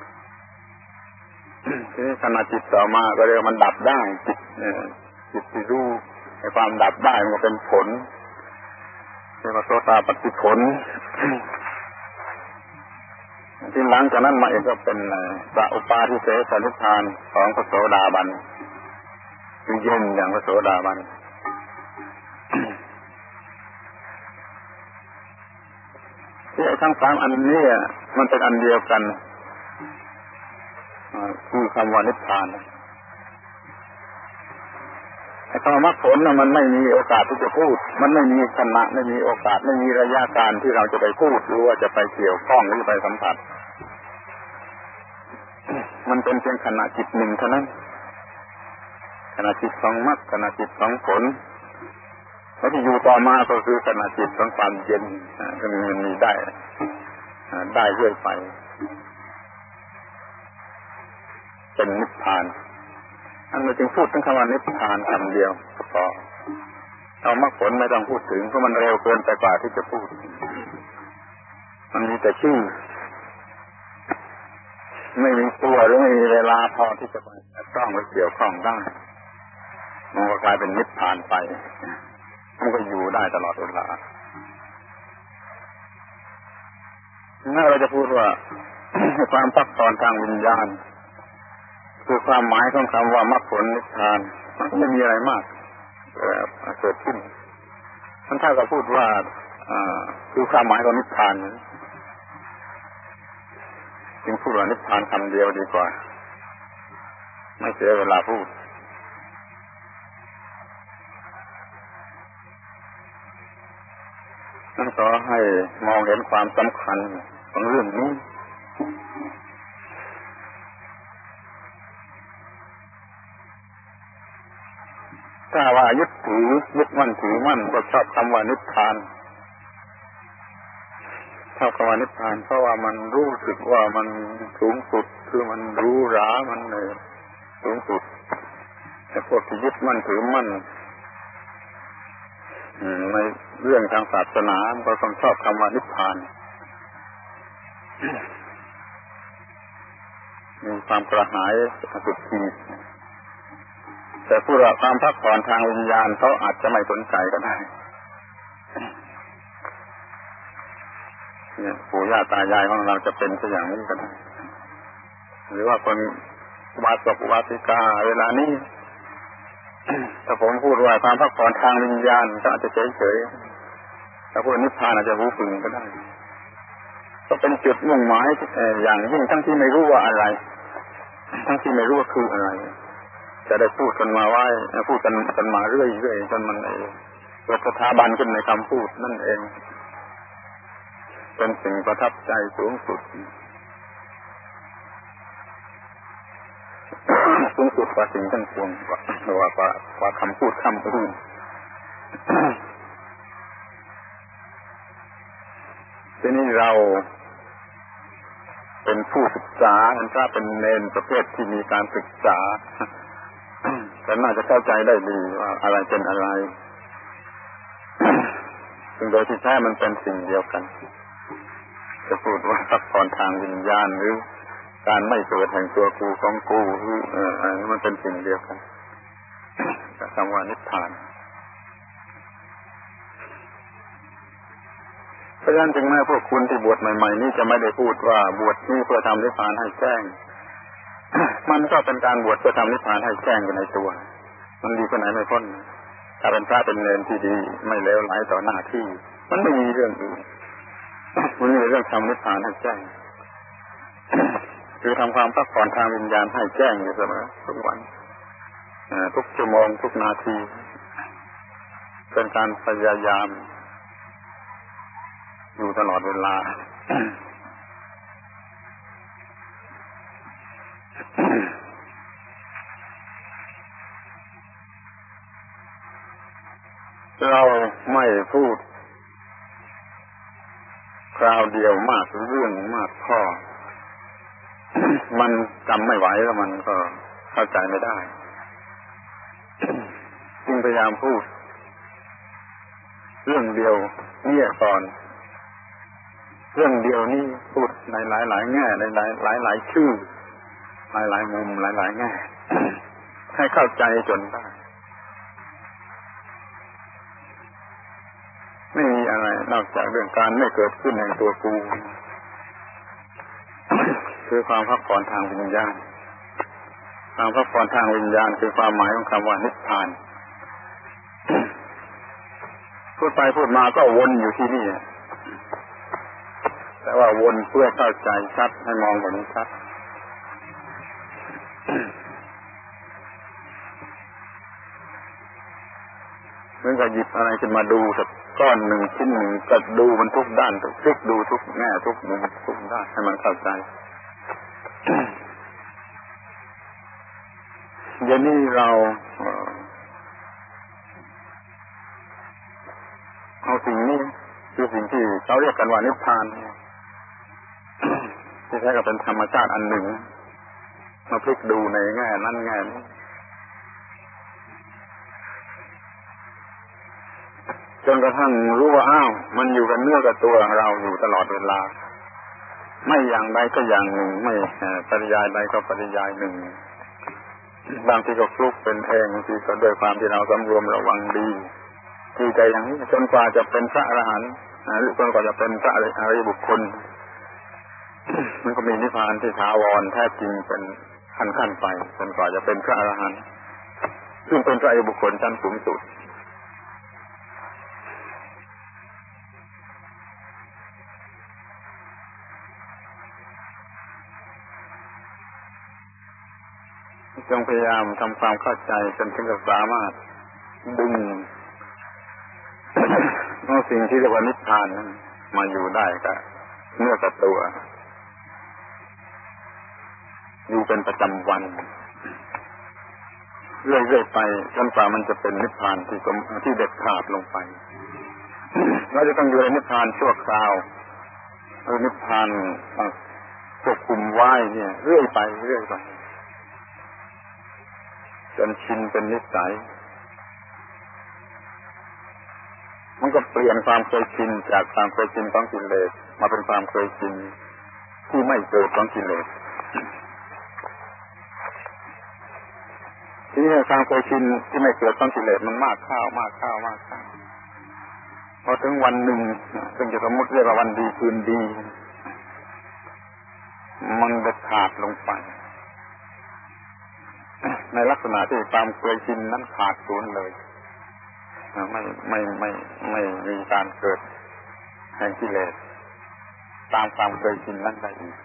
ทีนี้ขณะจิตต่อมาก็เรียกมันดับได้จิตที่รู้ในความดับได้มันก็เป็นผลเรียกว่าโสดาปัตติผลที่หลังจากนั้นมาเองก็เป็นพระอุปาทิเสสนิพพานของพระโสดาบันคือเย็นอย่างพระโสดาบันที่ทั้ง3อันนี้มันเป็นอันเดียวกันคือคำว่านิพพานไอ้คำว่ามรรคผลมันไม่มีโอกาสที่จะพูดมันไม่มีขณะไม่มีโอกาสไม่มีระยะการที่เราจะไปพูดหรือว่าจะไปเกี่ยวข้องหรือไปสัมผัสมันเป็นเพียงขณะจิตหนึ่งเท่านั้นขณะจิตของมรรคขณะจิตของผลแล้วที่อยู่ต่อมาก็คือขณะจิตของความเย็นก็มันมีได้เรื่อยไปเป็นนิพพานอันนี้จึงพูดถึงคำว่านิพพานคำเดียวพอเอามรรคผลไม่ต้องพูดถึงเพราะมันเร็วเกินไปกว่าที่จะพูดมันมีแต่ชื่อไม่มีตัวหรือไม่มีเวลาพอที่จะไปต้องหรือเกี่ยวข้องได้มันก็กลายเป็นนิพพานไปมันก็อยู่ได้ตลอดเวลาถ้าเราจะพูดว่า ความพักผ่อนทางวิญญาณคือความหมายของคำว่ามรรคผลนิพพานมันไม่มีอะไรมากเกิดขึ้นมันถ้าเราพูดว่าคือความหมายของนิพพานจึงพูดว่านิพพานคำเดียวดีกว่าไม่เสียเวลาพูดนั่นขอให้มองเห็นความสำคัญของเรื่องนี้ถ้าว่ายึดมั่นถือมั่นก็ชอบคำว่านิพพานชอบคำว่านิพพานเพราะว่ามันรู้สึกว่ามันสูงสุดคือมันหรูหรามันสูงสุดแต่พวกที่ยึดมั่นถือมั่นในเรื่องทางศาสนาก็ต้องชอบคำว่านิพพานมีความกระหายสุดขีดแต่ผู้รับความพักผ่อนทางวิญญาณเขาอาจจะไม่สนใจก็ได้เนี่ยปู่ย่าตายายของเราจะเป็นตัวอย่างนี้ก็ได้หรือว่าคนอุบาสกอุบาสิกาเวลานี้ถ้าผมพูดว่าความพักผ่อนทางวิญญาณก็อาจจะเฉยๆถ้าพูดนิพพานอาจจะหูผึ่งก็ได้ก็เป็นจุดมุ่งหมายอย่างยิ่งทั้งที่ไม่รู้ว่าอะไรทั้งที่ไม่รู้ว่าคืออะไรจะได้พูดกันมาไว้พูดกันมาเรื่อยๆจนมันเกิดสถาบันขึ้นในคำพูดนั่นเองเป็นสิ่งประทับใจสูงสุดสูงสุดกว่าสิ่งทั้งปวงกว่าคำพูดคำอื่นทีนี้เราเป็นผู้ศึกษาถ้าเป็นเณรประเภทที่มีการศึกษาแต่น่าจะเข้าใจได้ดีว่าอะไรเป็นอะไรซึ่งโดยที่แท้มันเป็นสิ่งเดียวกันจะพูดว่าพักผ่อนทางวิญญาณหรือการไม่เกิดแห่งตัวกูของกูมันเป็นสิ่งเดียวกันกับคำว่านิพพานเพราะฉะนั้นจึงแม้พวกคุณที่บวชใหม่ๆนี้จะไม่ได้พูดว่าบวชนี้เพื่อทำนิพพานให้แจ้งมันก็เป็นการบวชเพื่อทำนิพพานให้แจ้งอยู่ในตัวมันดีกว่าไหนไม่พ้นถ้าเป็นพระเป็นเณรที่ดีไม่เลวไหลต่อหน้าที่มันไม่มีเรื่องอื่นมันมีเรื่องทำนิพพานให้แจ้งคือทำความพักผ่อนทางวิญญาณให้แจ้งอยู่เสมอทุกวันทุกชั่วโมงทุกนาทีเป็นการพยายามอยู่ตลอดเวลาเราไม่พูดคราวเดียวมากเรื่องมากข้อมันจำไม่ไหวแล้วมันก็เข้าใจไม่ได้จึงพยายามพูดเรื่องเดียวเนี่ยก่อนเรื่องเดียวนี่พูดในหลายๆแง่ในหลายชื่อหลายมุมหลายแง่ให้เข้าใจจนได้ไม่มีอะไรนอกจากเรื่องการไม่เกิดขึ้นในตัวกูคือความพักผ่อนทางวิญญาณความพักผ่อนทางวิญญาณคือความหมายของคำว่านิพพานพูดไปพูดมาก็วนอยู่ที่นี่แต่ว่าวนเพื่อเข้าใจชัดให้มองเห็นชัดเหมือนกับหยิบอะไรขึ้นมาดูสักก้อนหนึ่งชิ้นหนึ่งก็ดูมันทุกด้านพลิกดูทุกแง่ทุกมุมทุกด้านให้มันเข้าใจเดี๋ยวนี้เราเอาสิ่งนี้คือสิ่งที่เขาเรียกกันว่านิพพานที่แท้ก็เป็นธรรมชาติอันหนึ่งมาพลิกดูในแง่นั้นแง่นี้จนกระทั่งรู้ว่าอ้าวมันอยู่กับเนื้อกับตัวเราอยู่ตลอดเวลาไม่อย่างใดก็อย่างหนึ่งไม่ปริยายใดก็ปริยายหนึ่งบางทีก็ฟลุกเป็นเองบางทีก็ด้วยความที่เราสำรวมระวังดีที่ใจอย่างนี้จนกว่าจะเป็นพระอรหันต์หรือจนกว่าจะเป็นพระอริยบุคคลมันก็มีนิพพานที่ถาวรแท้จริงเป็นขั้นไปจนกว่าจะเป็นพระอรหันต์ซึ่งเป็นพระอริยบุคคลชั้นสูงสุดจงพยายามทำความเข้าใจจนถึงกับสามารถดึงเอาสิ่งที่เรียกว่านิพพานนั้นมาอยู่ได้กับเนื้อกับตัวอยู่เป็นประจำวันเรื่อยๆไปจนกว่ามันจะเป็นนิพพานที่เด็ดขาดลงไปเราจะต้องอยู่ในนิพพานชั่วคราวนิพพานควบคุมไว้เนี่ยเรื่อยไปจนชินเป็นนิสัยมันก็เปลี่ยนความเคยชินจากความเคยชินของกิเลสมาเป็นความเคยชินที่ไม่เกิดของกิเลสที่นี่ความเคยชินที่ไม่เกิดของกิเลสมันมากข้าวพอถึงวันหนึ่งซึ่งจะสมมติเรียกว่าวันดีคืนดีมันเด็ดขาดลงไปในลักษณะที่ความเคยชินนั้นขาดศูนย์เลยไม่มีการเกิดแห่งกิเลสตามความเคยชินนั้นได้อีก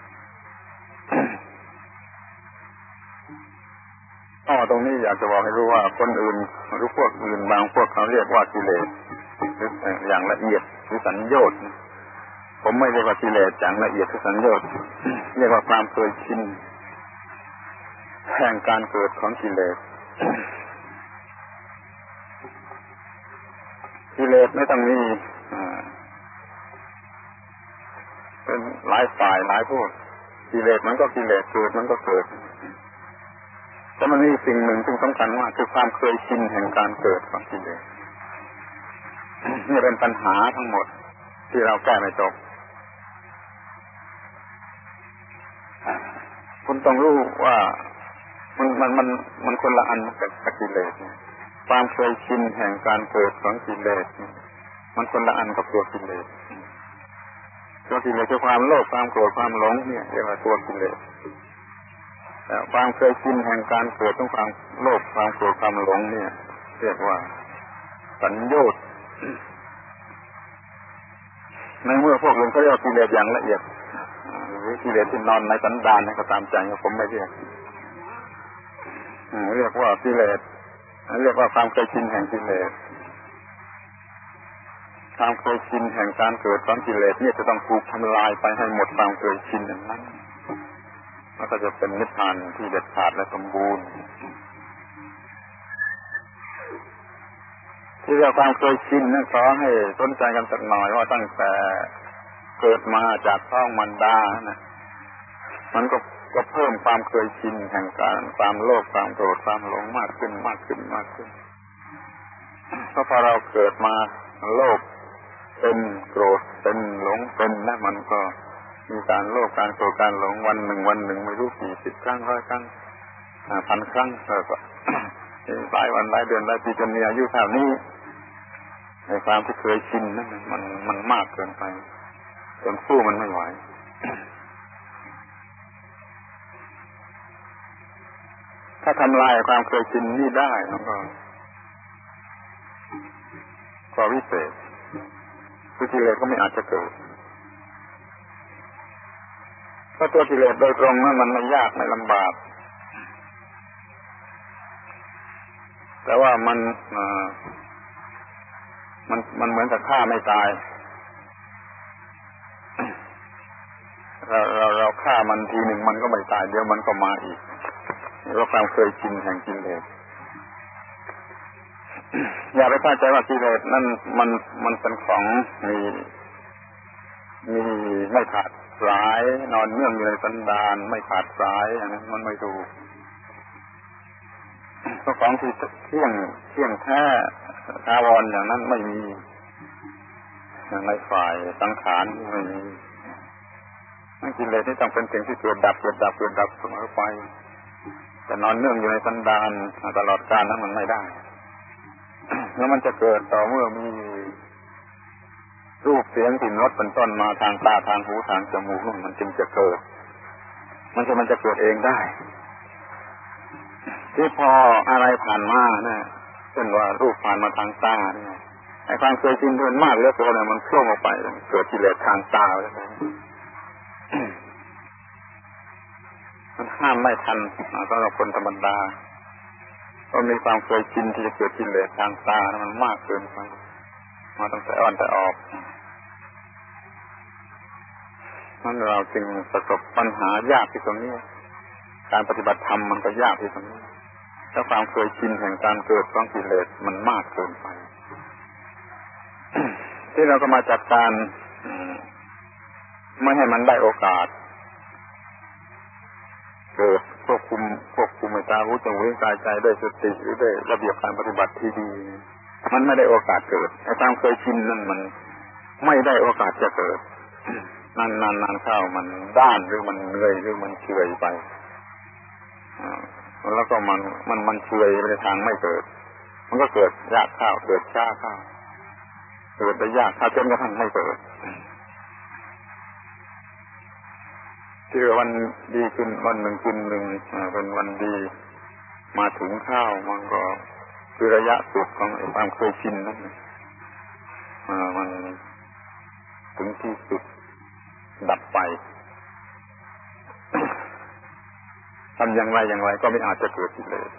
ตรงนี้อยากจะบอกให้รู้ว่าคนอื่นหรือพวกอื่นบางพวกเขาเรียกว่ากิเลสอย่างละเอียดหรือสัญโยชน์ผมไม่เรียกว่ากิเลสอย่างละเอียดหรือสัญโยชน์เรียกว่าความเคยชินแห่งการเกิดของกิเลสกิเลสไม่ต้องมีเป็นหลายฝ่ายหลายพวกกิเลสมันก็กิเลสเกิดมันก็เกิดแต่มันมีสิ่งหนึ่งซึ่งสำคัญมากคือความเคยชินแห่งการเกิดของกิเลสนี่เป็นปัญหาทั้งหมดที่เราแก้ไม่จบคุณต้องรู้ว่ามันคนละอันกับกิเลสความเคยชินแห่งการเกิดของกิเลสมันคนละอันกับตัวกิเลสคือความโลภความโกรธความหลงเนี่ยเรียกว่าตัวกิเลสแต่ความเคยชินแห่งการเกิดของความโลภความโกรธความหลงเนี่ยเรียกว่าสัญโยชน์ในเมื่อพวกอื่นเขาเรียกกิเลสอย่างละเอียดหรือกิเลสที่นอนในสันดานก็ตามใจผมไม่เรียกว่ากิเลสเรียกว่าความเคยชินแห่งกิเลสความเคยชินแห่งการเกิดของกิเลสนี่จะต้องถูกทำลายไปให้หมดความเคยชินอย่างนั้นแล้วก็จะเป็นนิพพานที่เด็ดขาดและสมบูรณ์ที่เรียกความเคยชินนั้นขอให้สนใจกันสักหน่อยว่าตั้งแต่เกิดมาจากท้องมารดานะมันก็เพิ่มความเคยชินแห่งการความโลภความโกรธความหลงมากขึ้นเพราะพอเราเกิดมาโลภเป็นโกรธเป็นหลงเป็นและมันก็มีการโลภการโกรธการหลงวันหนึ่งไม่รู้กี่สิบครั้ง100 ครั้ง1,000 ครั้งก็หลายวันหลายเดือนหลายปีจนมีอายุเท่านี้ในความที่เคยชินนั้นมันมากเกินไปจนสู้มันไม่ไหวถ้าทำลายความเคยชินนี้ได้แล้วก็วิเศษคือกิเลสก็ไม่อาจจะเกิดเพราะตัวกิเลสโดยตรงนั้นมันไม่ยากไม่ลำบากแต่ว่ามันเหมือนกับฆ่าไม่ตายเราฆ่ามันทีหนึ่งมันก็ไม่ตายเดี๋ยวมันก็มาอีกนี่ก็ความเคยชินแห่งกิเลสอย่าไปเข้าใจว่ากิเลสนั่นมันเป็นของมีไม่ขาดสายนอนเนื่องอยู่ในสันดานไม่ขาดสายอย่างนั้นมันไม่ถูกก็ของที่เที่ยงแท้ถาวรอย่างนั้นไม่มีในฝ่ายสังขารไม่มีกิเลสนี่ต้องเป็นสิ่งที่เกิดดับเกิดดับเกิดดับเสมอไปแต่นอนเนื่องอยู่ในสันดานตลอดกาลนั้นมันไม่ได้แล้วมันจะเกิดต่อเมื่อมีรูปเสียงกลิ่นรสเป็นต้นมาทางตาทางหูทางจมูกมันจึงจะเกิดมันจะเกิดเองได้ที่พออะไรผ่านมาเนี่ยเช่นว่ารูปผ่านมาทางตาเนี่ยไอ้ความเคยชินมันมากเหลือเกินมันโผล่ออกไปเกิดกิเลสทางตาแล้วมันห้ามไม่ทันสำหรับคนธรรมดาเพราะมีความเคยชินที่จะเกิดกิเลสทางตามันมากเกินไปมาตั้งแต่อ่อนแต่ออกนั่นเราจึงประสบปัญหายากที่ตรงนี้การปฏิบัติธรรมมันก็ยากที่ตรงนี้ถ้าความเคยชินแห่งการเกิดของกิเลสมันมากเกินไป ที่เราก็มาจัดการไม่ให้มันได้โอกาสเกิดควบคุมในตาหูจมูกกายใจด้วยสติหรือด้วยระเบียบการปฏิบัติที่ดีมันไม่ได้โอกาสเกิดไอ้ความเคยชินนั่นมันไม่ได้โอกาสจะเกิดนานเข้ามันด้านหรือมันเหนื่อยหรือมันเฉื่อยไปแล้วก็มันเฉื่อยไปในทางไม่เกิดมันก็เกิดยากเข้าเกิดช้าเข้าเกิดได้ยากถ้าจนกระทั่งไม่เกิดที่วันดีขึ้นวันหนึ่งคืนหนึ่งเป็นวันดีมาถึงข้าวมันก็คือระยะสุดของความเคยชินนั่นมันถึงที่สุดดับไปทำอย่างไรก็ไม่อาจจะเกิดกิเลส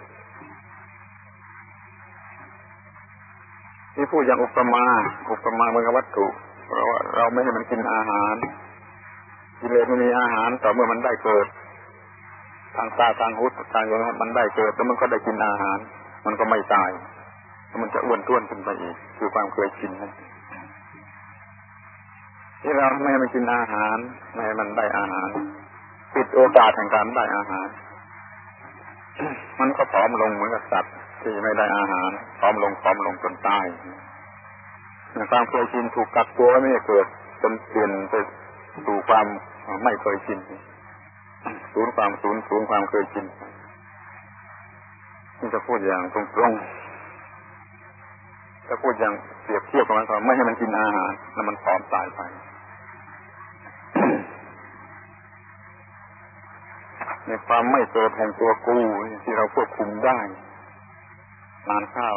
ที่พูดอย่างอุปมาเหมือนกับวัตถุเพราะว่าเราไม่ให้มันกินอาหารกิเลสมันมีอาหารต่อเมื่อมันได้เกิดทางตาทางหูทางจมูกมันได้เกิดแล้วมันก็ได้กินอาหารมันก็ไม่ตายแล้วมันจะอ้วนท้วนขึ้นไปอีกคือความเคยชินนั่นที่เราไม่ให้มันกินอาหารไม่ให้มันได้อาหารปิดโอกาสแห่งการได้อาหารมันก็ผอมลงเหมือนกับสัตว์ที่ไม่ได้อาหารผอมลงจนตายความเคยชินถูกกักตัวไว้ไม่ให้เกิดจนเปลี่ยนไปสู่ความไม่เคยชินศูนย์ความเคยชินนี่จะพูดอย่างตรงๆถ้าพูดอย่างเปรียบเทียบกับมันก็ไม่ให้มันกินอาหารแล้วมันผอมตายไปในความไม่เกิดแห่งตัวกูที่เราควบคุมได้นานข้าว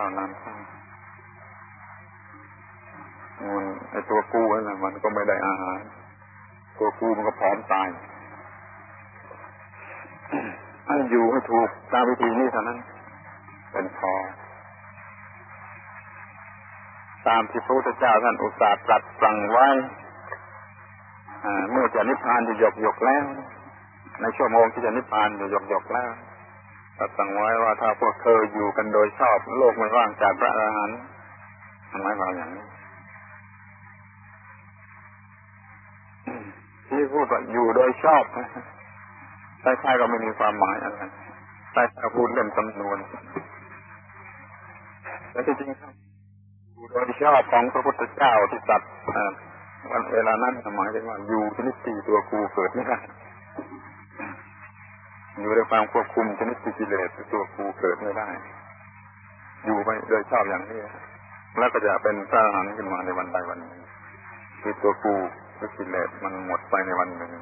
ไอ้ตัวกูนั่นมันก็ไม่ได้อาหารตัวกูมันก็ผอมตายให้อยู่ให้ถูกตามวิธีนี้เท่านั้นเป็นพอตามที่พระพุทธเจ้าท่านอุตส่าห์ตรัสสั่งไว้เมื่อจะนิพพานอยู่หยกแล้วในชั่วโมงที่จะนิพพานอยู่หยกแล้วตรัสสั่งไว้ว่าถ้าพวกเธออยู่กันโดยชอบโลกไม่ว่างจากพระอรหันต์หมายความอย่างนี้ที่พูดว่าอยู่โดยชอบใช่ๆก็ไม่มีความหมายอะไรใช่ๆพูดเล่นจำนวนแต่ที่จริงอยู่โดยชอบของพระพุทธเจ้าที่ตรัสวันเวลานั้นหมายถึงว่าอยู่ชนิดที่ตัวกูเกิดไม่ได้อยู่ในความควบคุมชนิดที่กิเลสตัวกูเกิดไม่ได้อยู่ไปโดยชอบอย่างนี้แล้วก็จะเป็นพระอรหันต์ขึ้นมาในวันใดวันหนึ่งคือตัวกูหรือกิเลสมันหมดไปในวันหนึ่ง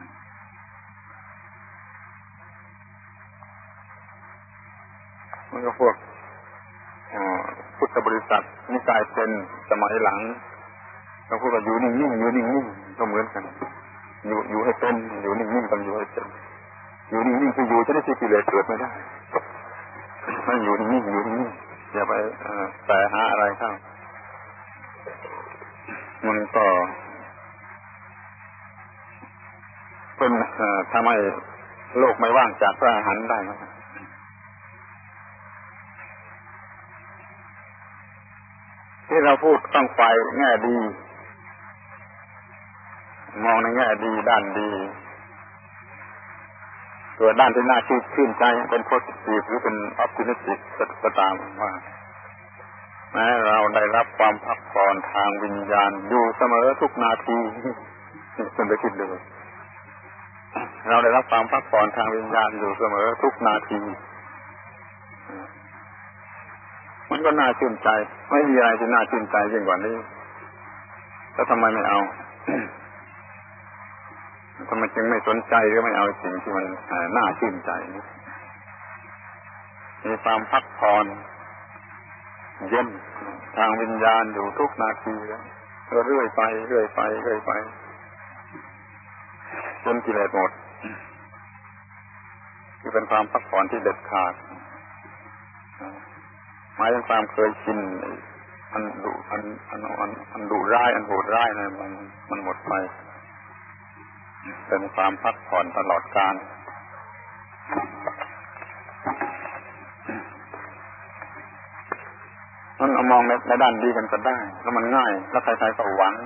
มันก็พวกพุทธบริษัทนิกายเป็นสมัยหลังเราพูดว่าอยู่นิ่งๆก็เหมือนกันอยู่ให้เป็นอยู่นิ่งๆต้องอยู่ให้เป็นอยู่นิ่งๆคืออยู่ชนิดที่กิเลสเกิดไม่ได้ไม่อยู่นิ่งอย่าไปแต่หาอะไรเข้ามันก็เป็นทำให้โลกไม่ว่างจากพระอรหันต์ได้นะที่เราพูดต้องไปแง่ดีมองในแง่ดีด้านดีตัวด้านที่น่าชื่นใจเป็นโพสิทีฟหรือเป็นออพติมิสติกก็ตามว่าแม้เราได้รับความพักผ่อนทางวิญญาณอยู่เสมอทุกนาทีคุณไปคิดดูเราได้รับความพักผ่อนทางวิญญาณอยู่เสมอทุกนาทีมันก็น่าชื่นใจไม่มีอะไรที่น่าชื่นใจยิ่งกว่านี้แล้วทำไมไม่เอาทำไมจึงไม่สนใจก็ไม่เอาสิ่งที่มันน่าชื่นใจมีความพักผ่อนเย็นทางวิญญาณอยู่ทุกนาทีก็เรื่อยไปเรื่อยไปเรื่อยไปจนกิเลสหมดคือเป็นความพักผ่อนที่เด็ดขาดหมายถึงความเคยชินอันดุร้ายอันโหดร้ายนะมันหมดไปเป็นความพักผ่อนตลอดกาลนั่นเอามองในด้านดีกันก็ได้แล้วมันง่ายแล้วใครๆก็หวัง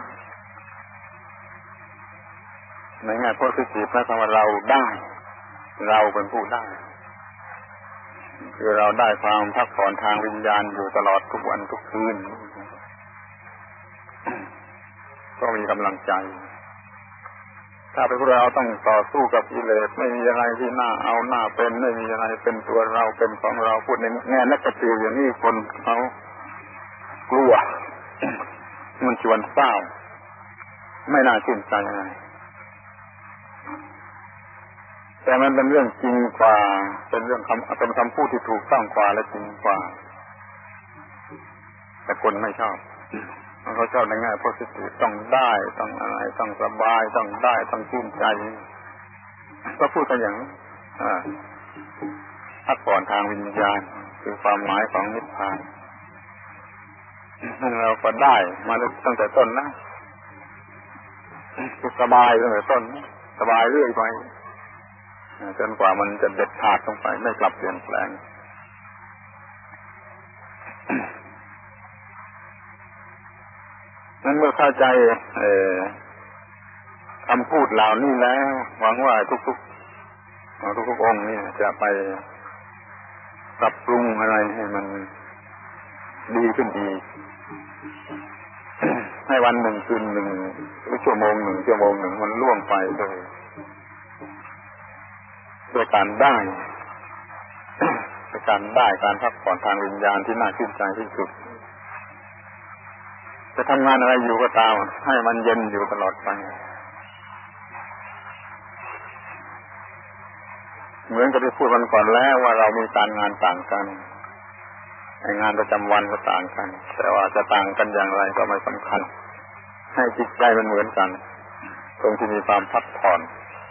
ในแง่โพสิทีฟนะคำว่าเราได้เราเป็นผู้ได้คือเราได้ความพักผ่อนทางวิญญาณอยู่ตลอดทุกวันทุกคืนก็มีกำลังใจถ้าเป็นพวกเราต้องต่อสู้กับกิเลสไม่มีอะไรที่น่าเอาหน้าเป็นไม่มีอะไรเป็นตัวเราเป็นของเราพูดในแง่นักปฏิบัติอย่างนี้คนเขากลัวมันชวนเศร้าไม่น่าชื่นใจอะไรแต่มันเป็นเรื่องจริงกว่าเป็นเรื่องเป็นคำพูดที่ถูกต้องกว่าและจริงกว่าแต่คนไม่ชอบเขาชอบในแง่โพสิทีฟต้องได้ต้องอะไรต้องสบายต้องได้ต้องชื่นใจก็พูดกันอย่างพักผ่อนทางวิญญาณคือความหมายของนิพพานเราก็ได้มาตั้งแต่ต้นนะสบายตั้งแต่ต้นสบายเรื่อยไปจนกว่ามันจะเด็ดขาดลงไปไม่กลับเปลี่ยนแปลงนั้นเมื่อเข้าใจคำพูดเหล่านี้แล้วหวังว่าทุกองค์นี่จะไปปรับปรุงอะไรให้มันดีขึ้นอีกให้วันหนึ่งคืนหนึ่งหรือชั่วโมงหนึ่งมันล่วงไปด้วยการได้การพักผ่อนทางวิญญาณที่น่าชื่นใจที่สุดจะทำงานอะไรอยู่ก็ตามให้มันเย็นอยู่ตลอดไปเหมือนกับที่พูดวันก่อนแล้วว่าเรามีการงานต่างกันงานประจำวันก็ต่างกันแต่ว่าจะต่างกันอย่างไรก็ไม่สำคัญให้จิตใจมันเหมือนกันตรงที่มีความพักผ่อน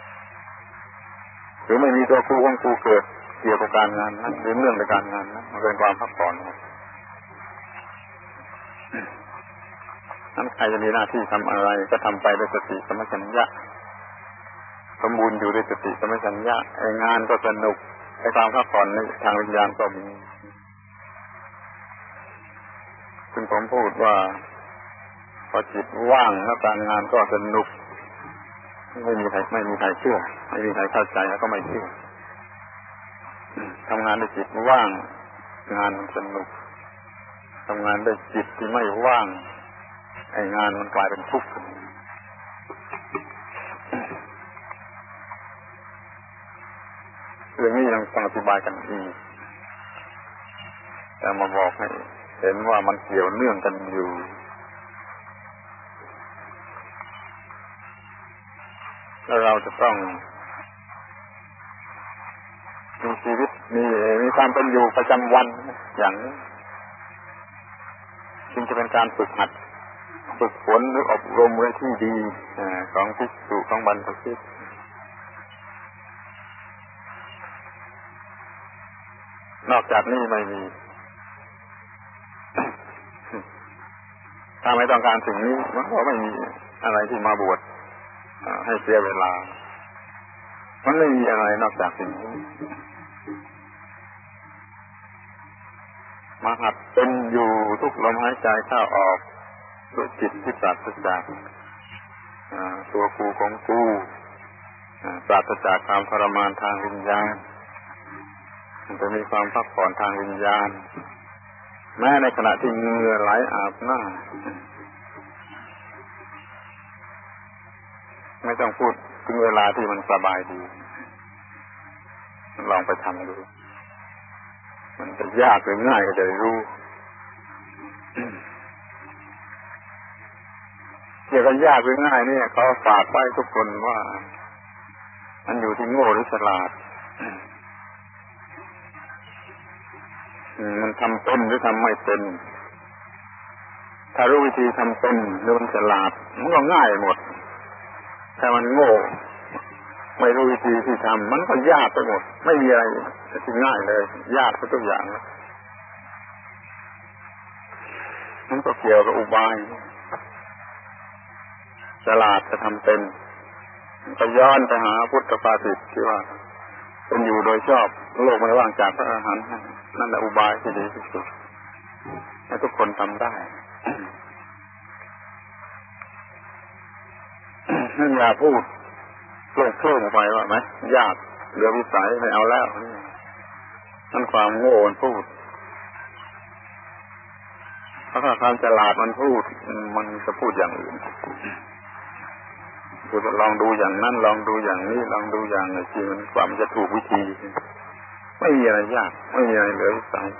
หรือไม่มีตัวครูของครูเกิดเกี่ยวกับการงานนั้นหรือเรื่องในการงานนั้นมันเป็นความพักผ่อนนั้นใครจะมีหน้าที่ทำอะไรก็ทำไปด้วยสติสัมปชัญญะสมบูรณ์อยู่ด้วยสติสัมปชัญญะงานก็สนุกความพักผ่อนในทางวิญญาณก็มีซึ่งผมพูดว่าพอจิตว่างแล้วการงานก็สนุกไม่มีใครเชื่อไม่มีใครเข้าใจแล้วก็ไม่เชื่อทำงานด้วยจิตว่างงานมันสนุกทำงานด้วยจิตที่ไม่ว่างงานมันกลายเป็นทุกข์เรื่องนี้ยังต้องอธิบายกันอีกแต่มาบอกให้เห็นว่ามันเกี่ยวเนื่องกันอยู่แล้วเราจะต้องมีชีวิตมีความเป็นอยู่ประจำวันอย่างนี้จึงจะเป็นการฝึกฝนหรืออบรมไว้ที่ดีของภิกษุของบรรพชิตนอกจากนี้ไม่มีถ้าไม่ต้องการสิ่งนี้มันก็ไม่มีอะไรที่มาบวชให้เสียเวลามันไม่มีอะไรนอกจากสิ่งนี้มาหัดเป็นอยู่ทุกลมหายใจเข้าออกด้วยจิตที่ปราศจากตัวกูของกูปราศจากความทรมานทางวิญญาณมันจะมีความพักผ่อนทางวิญญาณแม้ในขณะที่เหงื่อไหลอาบหน้าไม่ต้องพูดถึงเวลาที่มันสบายดีลองไปทำดูมันจะยากหรือง่ายก็จะรู้เกี่ยวกับยากหรือง่ายเนี่ยเขาฝากไว้ทุกคนว่ามันอยู่ที่โง่หรือฉลาดมันทำเป็นหรือทำไม่เป็นถ้ารู้วิธีทำเป็นหรือมันฉลาดมันก็ง่ายหมดถ้ามันโง่ไม่รู้วิธีที่ทำมันก็ยากไปหมดไม่มีอะไรที่ง่ายเลยยากทุกอย่างมันก็เกี่ยวกับอุบายฉลาดจะทำเป็นก็ย้อนไปหาพุทธภาษิตที่ว่าเป็นอยู่โดยชอบโลกไม่ว่างจากพระอรหันต์นั่นแหละอุบายที่ดีที่สุดให้ทุกคนทำได้นั่นอย่าพูดโล่งๆไปว่าไหมยากเหลือวิสัยไม่เอาแล้วนั่นความโง่มันพูดถ้าความฉลาดมันพูดมันจะพูดอย่างอื่นคือลองดูอย่างนั้นลองดูอย่างนี้ลองดูอย่างไหนที่มันความจะถูกวิธีไม่มีอะไรยากไม่มีอะไรเหลือวิสัย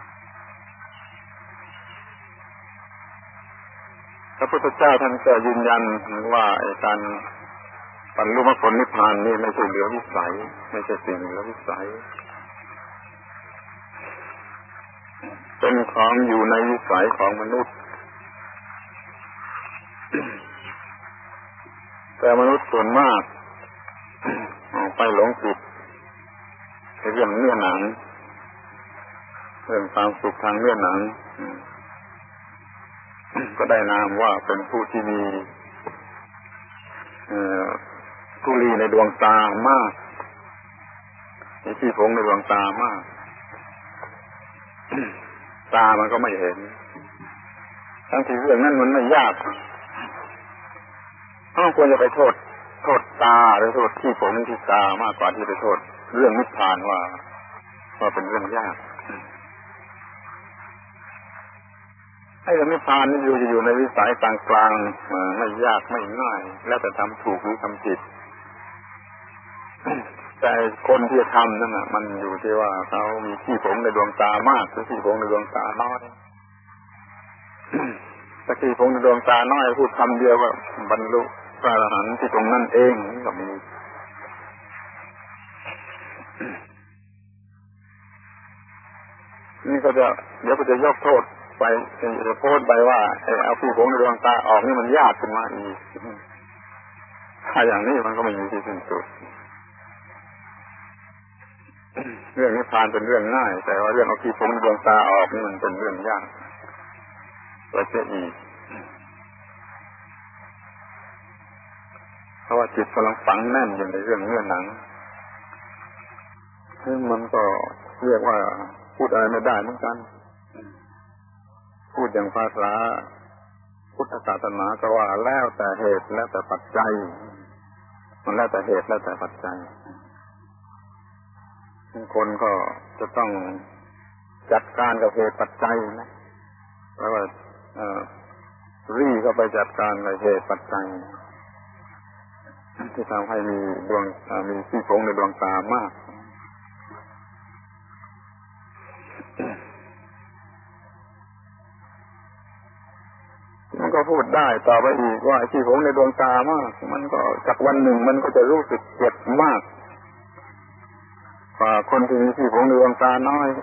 พระพุทธเจ้าท่านก็ยืนยันว่าการบรรลุมรรคผลนิพพานนี่ไม่ใช่เหลือวิสัยไม่ใช่สิ่งเหลือวิสัยเป็นของอยู่ในวิสัยของมนุษย์แต่มนุษย์ส่วนมากไปหลงผิดเรื่องเนื้อหนังเรื่องความสุขทางเนื้อหนังก็ได้นามว่าเป็นผู้ที่มีธุลีในดวงตามากมีขี้ผงในดวงตามากตามันก็ไม่เห็นทั้งที่เรื่องนั้นมันไม่ยากเราควรจะไปโทษตาหรือโทษขี้ผงที่ตามากกว่าที่ไปโทษเรื่องนิพพานว่าเป็นเรื่องยากให้เรื่องนิพพานนี่อยู่ในวิสัยกลางๆไม่ยากไม่ง่ายแล้วแต่ทำถูกหรือทำผิดแต่คนที่ทำนั่นน่ะมันอยู่ที่ว่าเขามีขี้ผงในดวงตามากหรือขี้ผงในดวงตาน้อยถ้าขี้ผงในดวงตาน้อยพูดคำเดียวก็บรรลุพระอรหันต์ที่ตรงนั้นเองก็มีนี่ก็จะเดี๋ยวก็จะยกโทษไปจะโทษไปว่าเอาขี้ผงในดวงตาออกนี่มันยากขึ้นมาอีกถ้าอย่างนี้มันก็ไม่มีที่สิ้นสุดเรื่องนิพพานเป็นเรื่องง่ายแต่ว่าเรื่องเอาขี้ผงในดวงตาออกนี่มันเป็นเรื่องยากไปเสียอีกเพราะว่าจิตกำลังฝังแน่นอยู่ในเรื่องเนื้อหนังซึ่งมันก็เรียกว่าพูดอะไรไม่ได้เหมือนกันพูดอย่างภาษาพุทธศาสนาก็ว่าแล้วแต่เหตุแล้วแต่ปัจจัยมันแล้วแต่เหตุแล้วแต่ปัจจัยคนก็จะต้องจัดการกับเหตุปัจจัยนะแล้วว่ารีก็ไปจัดการกับเหตุปัจจัยที่ทำให้มีขี้ผงในดวงตามากมันก็พูดได้ต่อไปอีกว่าขี้ผงในดวงตามากมันก็จากวันหนึ่งมันก็จะรู้สึกเจ็บมากกว่าคนที่มีขี้ผงในดวงตาน้อย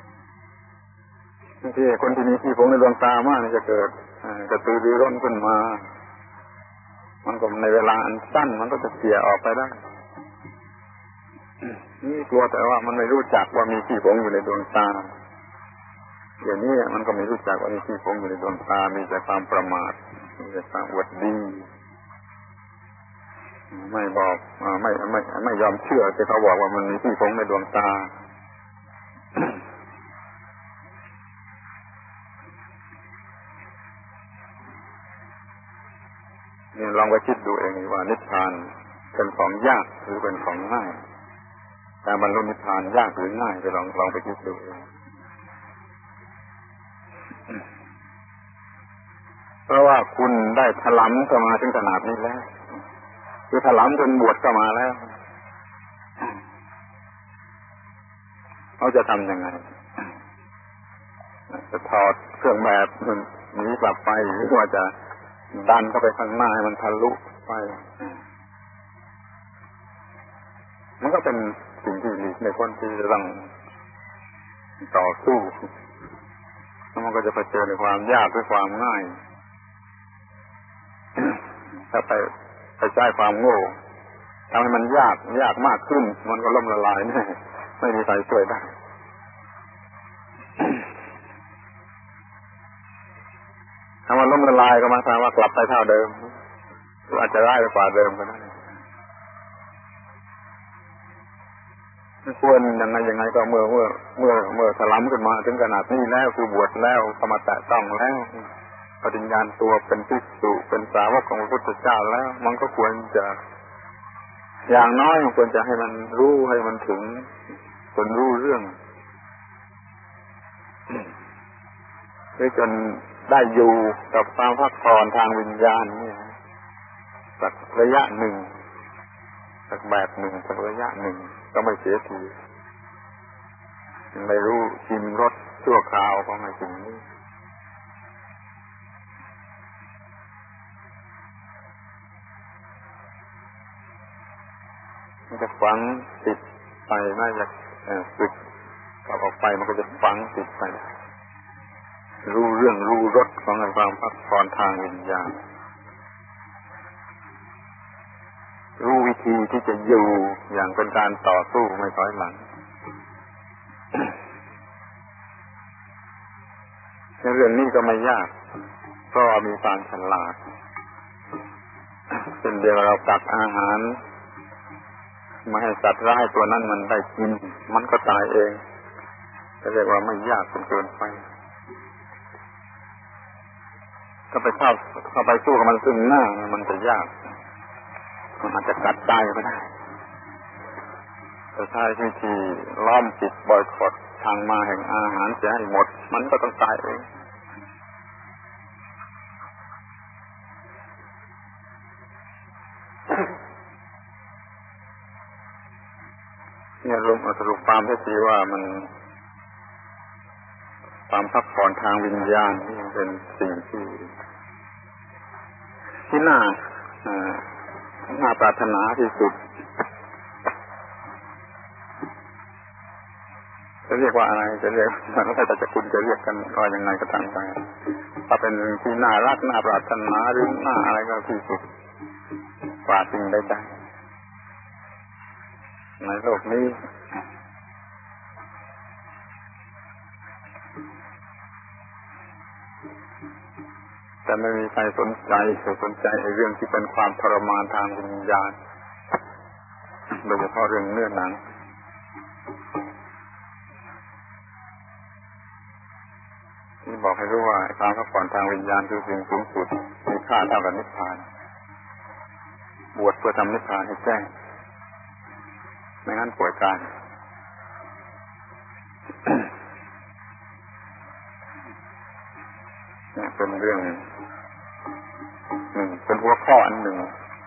ที่คนที่มีขี้ผงในดวงตามากจะเกิดกระตือรือร้นขึ้นมามันก็ในเวลาอันสั้นมันก็จะเสียออกไปได้นี่กลัวแต่ว่ามันไม่รู้จักว่ามีขี้ผงอยู่ในดวงตาเดี๋ยวนี้มันก็ไม่รู้จักว่ามีขี้ผงอยู่ในดวงตามีแต่ความประมาทมีแต่ความอวดดีไม่บอกไม่ยอมเชื่อที่เขาบอกว่ามันมีขี้ผงในดวงตานี่ลองไปคิดดูเองว่านิพพานเป็นของยากหรือเป็นของง่ายแต่บรรลุนิพพานยากหรือง่ายไปลองไปคิดดูเองเพราะว่าคุณได้ถลำเข้ามาถึงขนาดนี้แล้วคือถลำจนบวชก็มาแล้วเขาจะทำยังไงจะถอดเครื่องแบบหนีกลับไปหรือว่าจะดันเข้าไปข้างหน้าให้มันทะลุไปมันก็เป็นสิ่งที่ดีในคนที่จะต้องต่อสู้แล้วมันก็จะไปเจอในความยากหรือความง่ายถ้าไปใช้ความโง่ทำให้มันยากมากขึ้นมันก็ล่มละลายแน่ไม่มีใครช่วยได้ถ้ามันล่มละลายก็หมายความว่ากลับไปเท่าเดิมหรืออาจจะได้กว่าเดิมก็ได้ควรยังไงก็เมื่อถลำขึ้นมาถึงขนาดนี้แล้วคือบวชแล้วสมถะต้องแล้วปฏิญญาณตัวเป็นภิกษุเป็นสาวกของพระพุทธเจ้าแล้วมันก็ควรจะอย่างน้อยมันควรจะให้มันรู้ให้มันถึงจนรู้เรื่องด้วยจนได้อยู่กับความพักผ่อนทางวิญญาณนี่สักระยะหนึ่งสักแบบหนึ่งสักระยะหนึ่งก็ไม่เสียทีไม่รู้ชิมรสชั่วคราวของไอ้สิ่งนี้มันจะฝังติดไปน่าจะสึกกลับออกไปมันก็จะฝังติดไปรู้เรื่องรู้รสของความพักผ่อนทางวิญญาณรู้วิธีที่จะอยู่อย่างเป็นการต่อสู้ไม่ถอยหลังในเรื่องนี้ก็ไม่ยากเพราะมีความฉลาดเป็นเดียวเราตักอาหารมาให้สัตว์ร้ายตัวนั้นมันได้กินมันก็ตายเองจะเรียกว่าไม่ยากจนเกินไปถ้าไปเข้าไปสู้กับมันซึ่งหน้ามันจะยากมันอาจจะกัดตายก็ได้แต่ถ้าวิธีล้อมปิดบอยคอตทางมาแห่งอาหารเสียให้หมดมันก็ต้องตายเองเนี่ยสรุปความที่ทีว่ามันความพักผ่อนทางวิญญาณนี่เป็นสิ่งที่น่าปรารถนาที่สุดจะเรียกว่าอะไรจะเรียกแล้วแต่จะคุณจะเรียกกันว่ายังไงก็ตามใจถ้าเป็นที่น่ารักน่าปรารถนาหรือน่าอะไรก็ที่สุดกว่าสิ่งใดๆในโลกนี้แต่ไม่มีใครสนใจในเรื่องที่เป็นความทรมานทางวิญญาณโดยเฉพาะเรื่องเนื้อหนังนี่บอกให้รู้ว่าความพักผ่อนทางวิญญาณคือสิ่งสูงสุดมีค่าเท่ากับนิพพานบวชเพื่อทำนิพพานให้แจ้งไม่งั้นป่วยการเนี่ยเป็นเรื่องหนึ่งเป็นหัวข้ออันหนึ่ง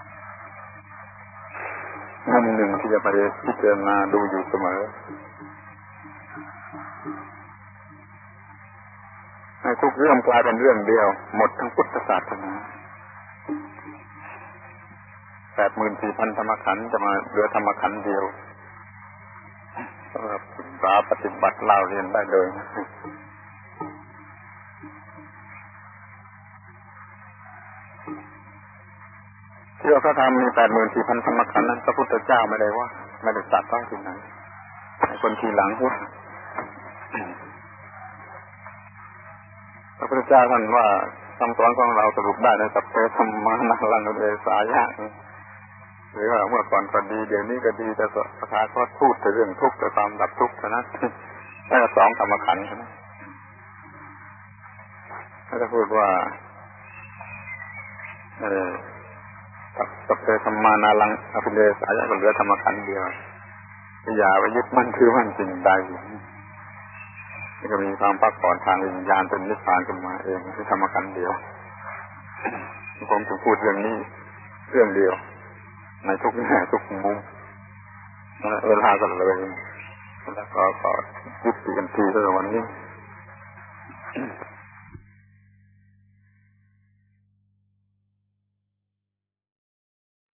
มุมหนึ่งที่จะไปพิจารณาดูอยู่เสมอให้ทุกเรื่องกลายเป็นเรื่องเดียวหมดทั้งพุทธศาสนา 84,000 ธรรมขันธ์จะมาเหลือธรรมขันธ์เดียวสำหรับศึกษาปฏิบัติเล่าเรียนได้เลยที่เราทำมี 84,000 ธรรมขันธ์นั้นพระพุทธเจ้าไม่ได้ว่าไม่ได้ตรัสต้องที่ไหนคนทีหลังว่าพระพุทธเจ้าท่านว่าคำสอนของเราสรุปได้ในสัพเพธัมมานังลังเดสายะหรือว่าเมื่อก่อนก็ดีเดี๋ยวนี้ก็ดีแต่พระธาก็พูดแต่เรื่องทุกข์แต่ความดับทุกข์เท่านั้นแค่2ธรรมขันธ์เท่านั้นถ้าจะพูดว่าสัพเพธัมมานังลังเดสายะก็เหลือธรรมขันธ์เดียวอย่าไปยึดมั่นถือมั่นสิ่งใดนี่ก็มีความพักผ่อนทางวิญญาณเป็นนิพพานขึ้นมาเองที่ธรรมขันธ์เดียวผมถึงพูดเรื่องนี้เรื่องเดียวในทุกแง่ทุกมุมเวลาก็เลยแล้วก็ยุติกันทีเท่าวันนี้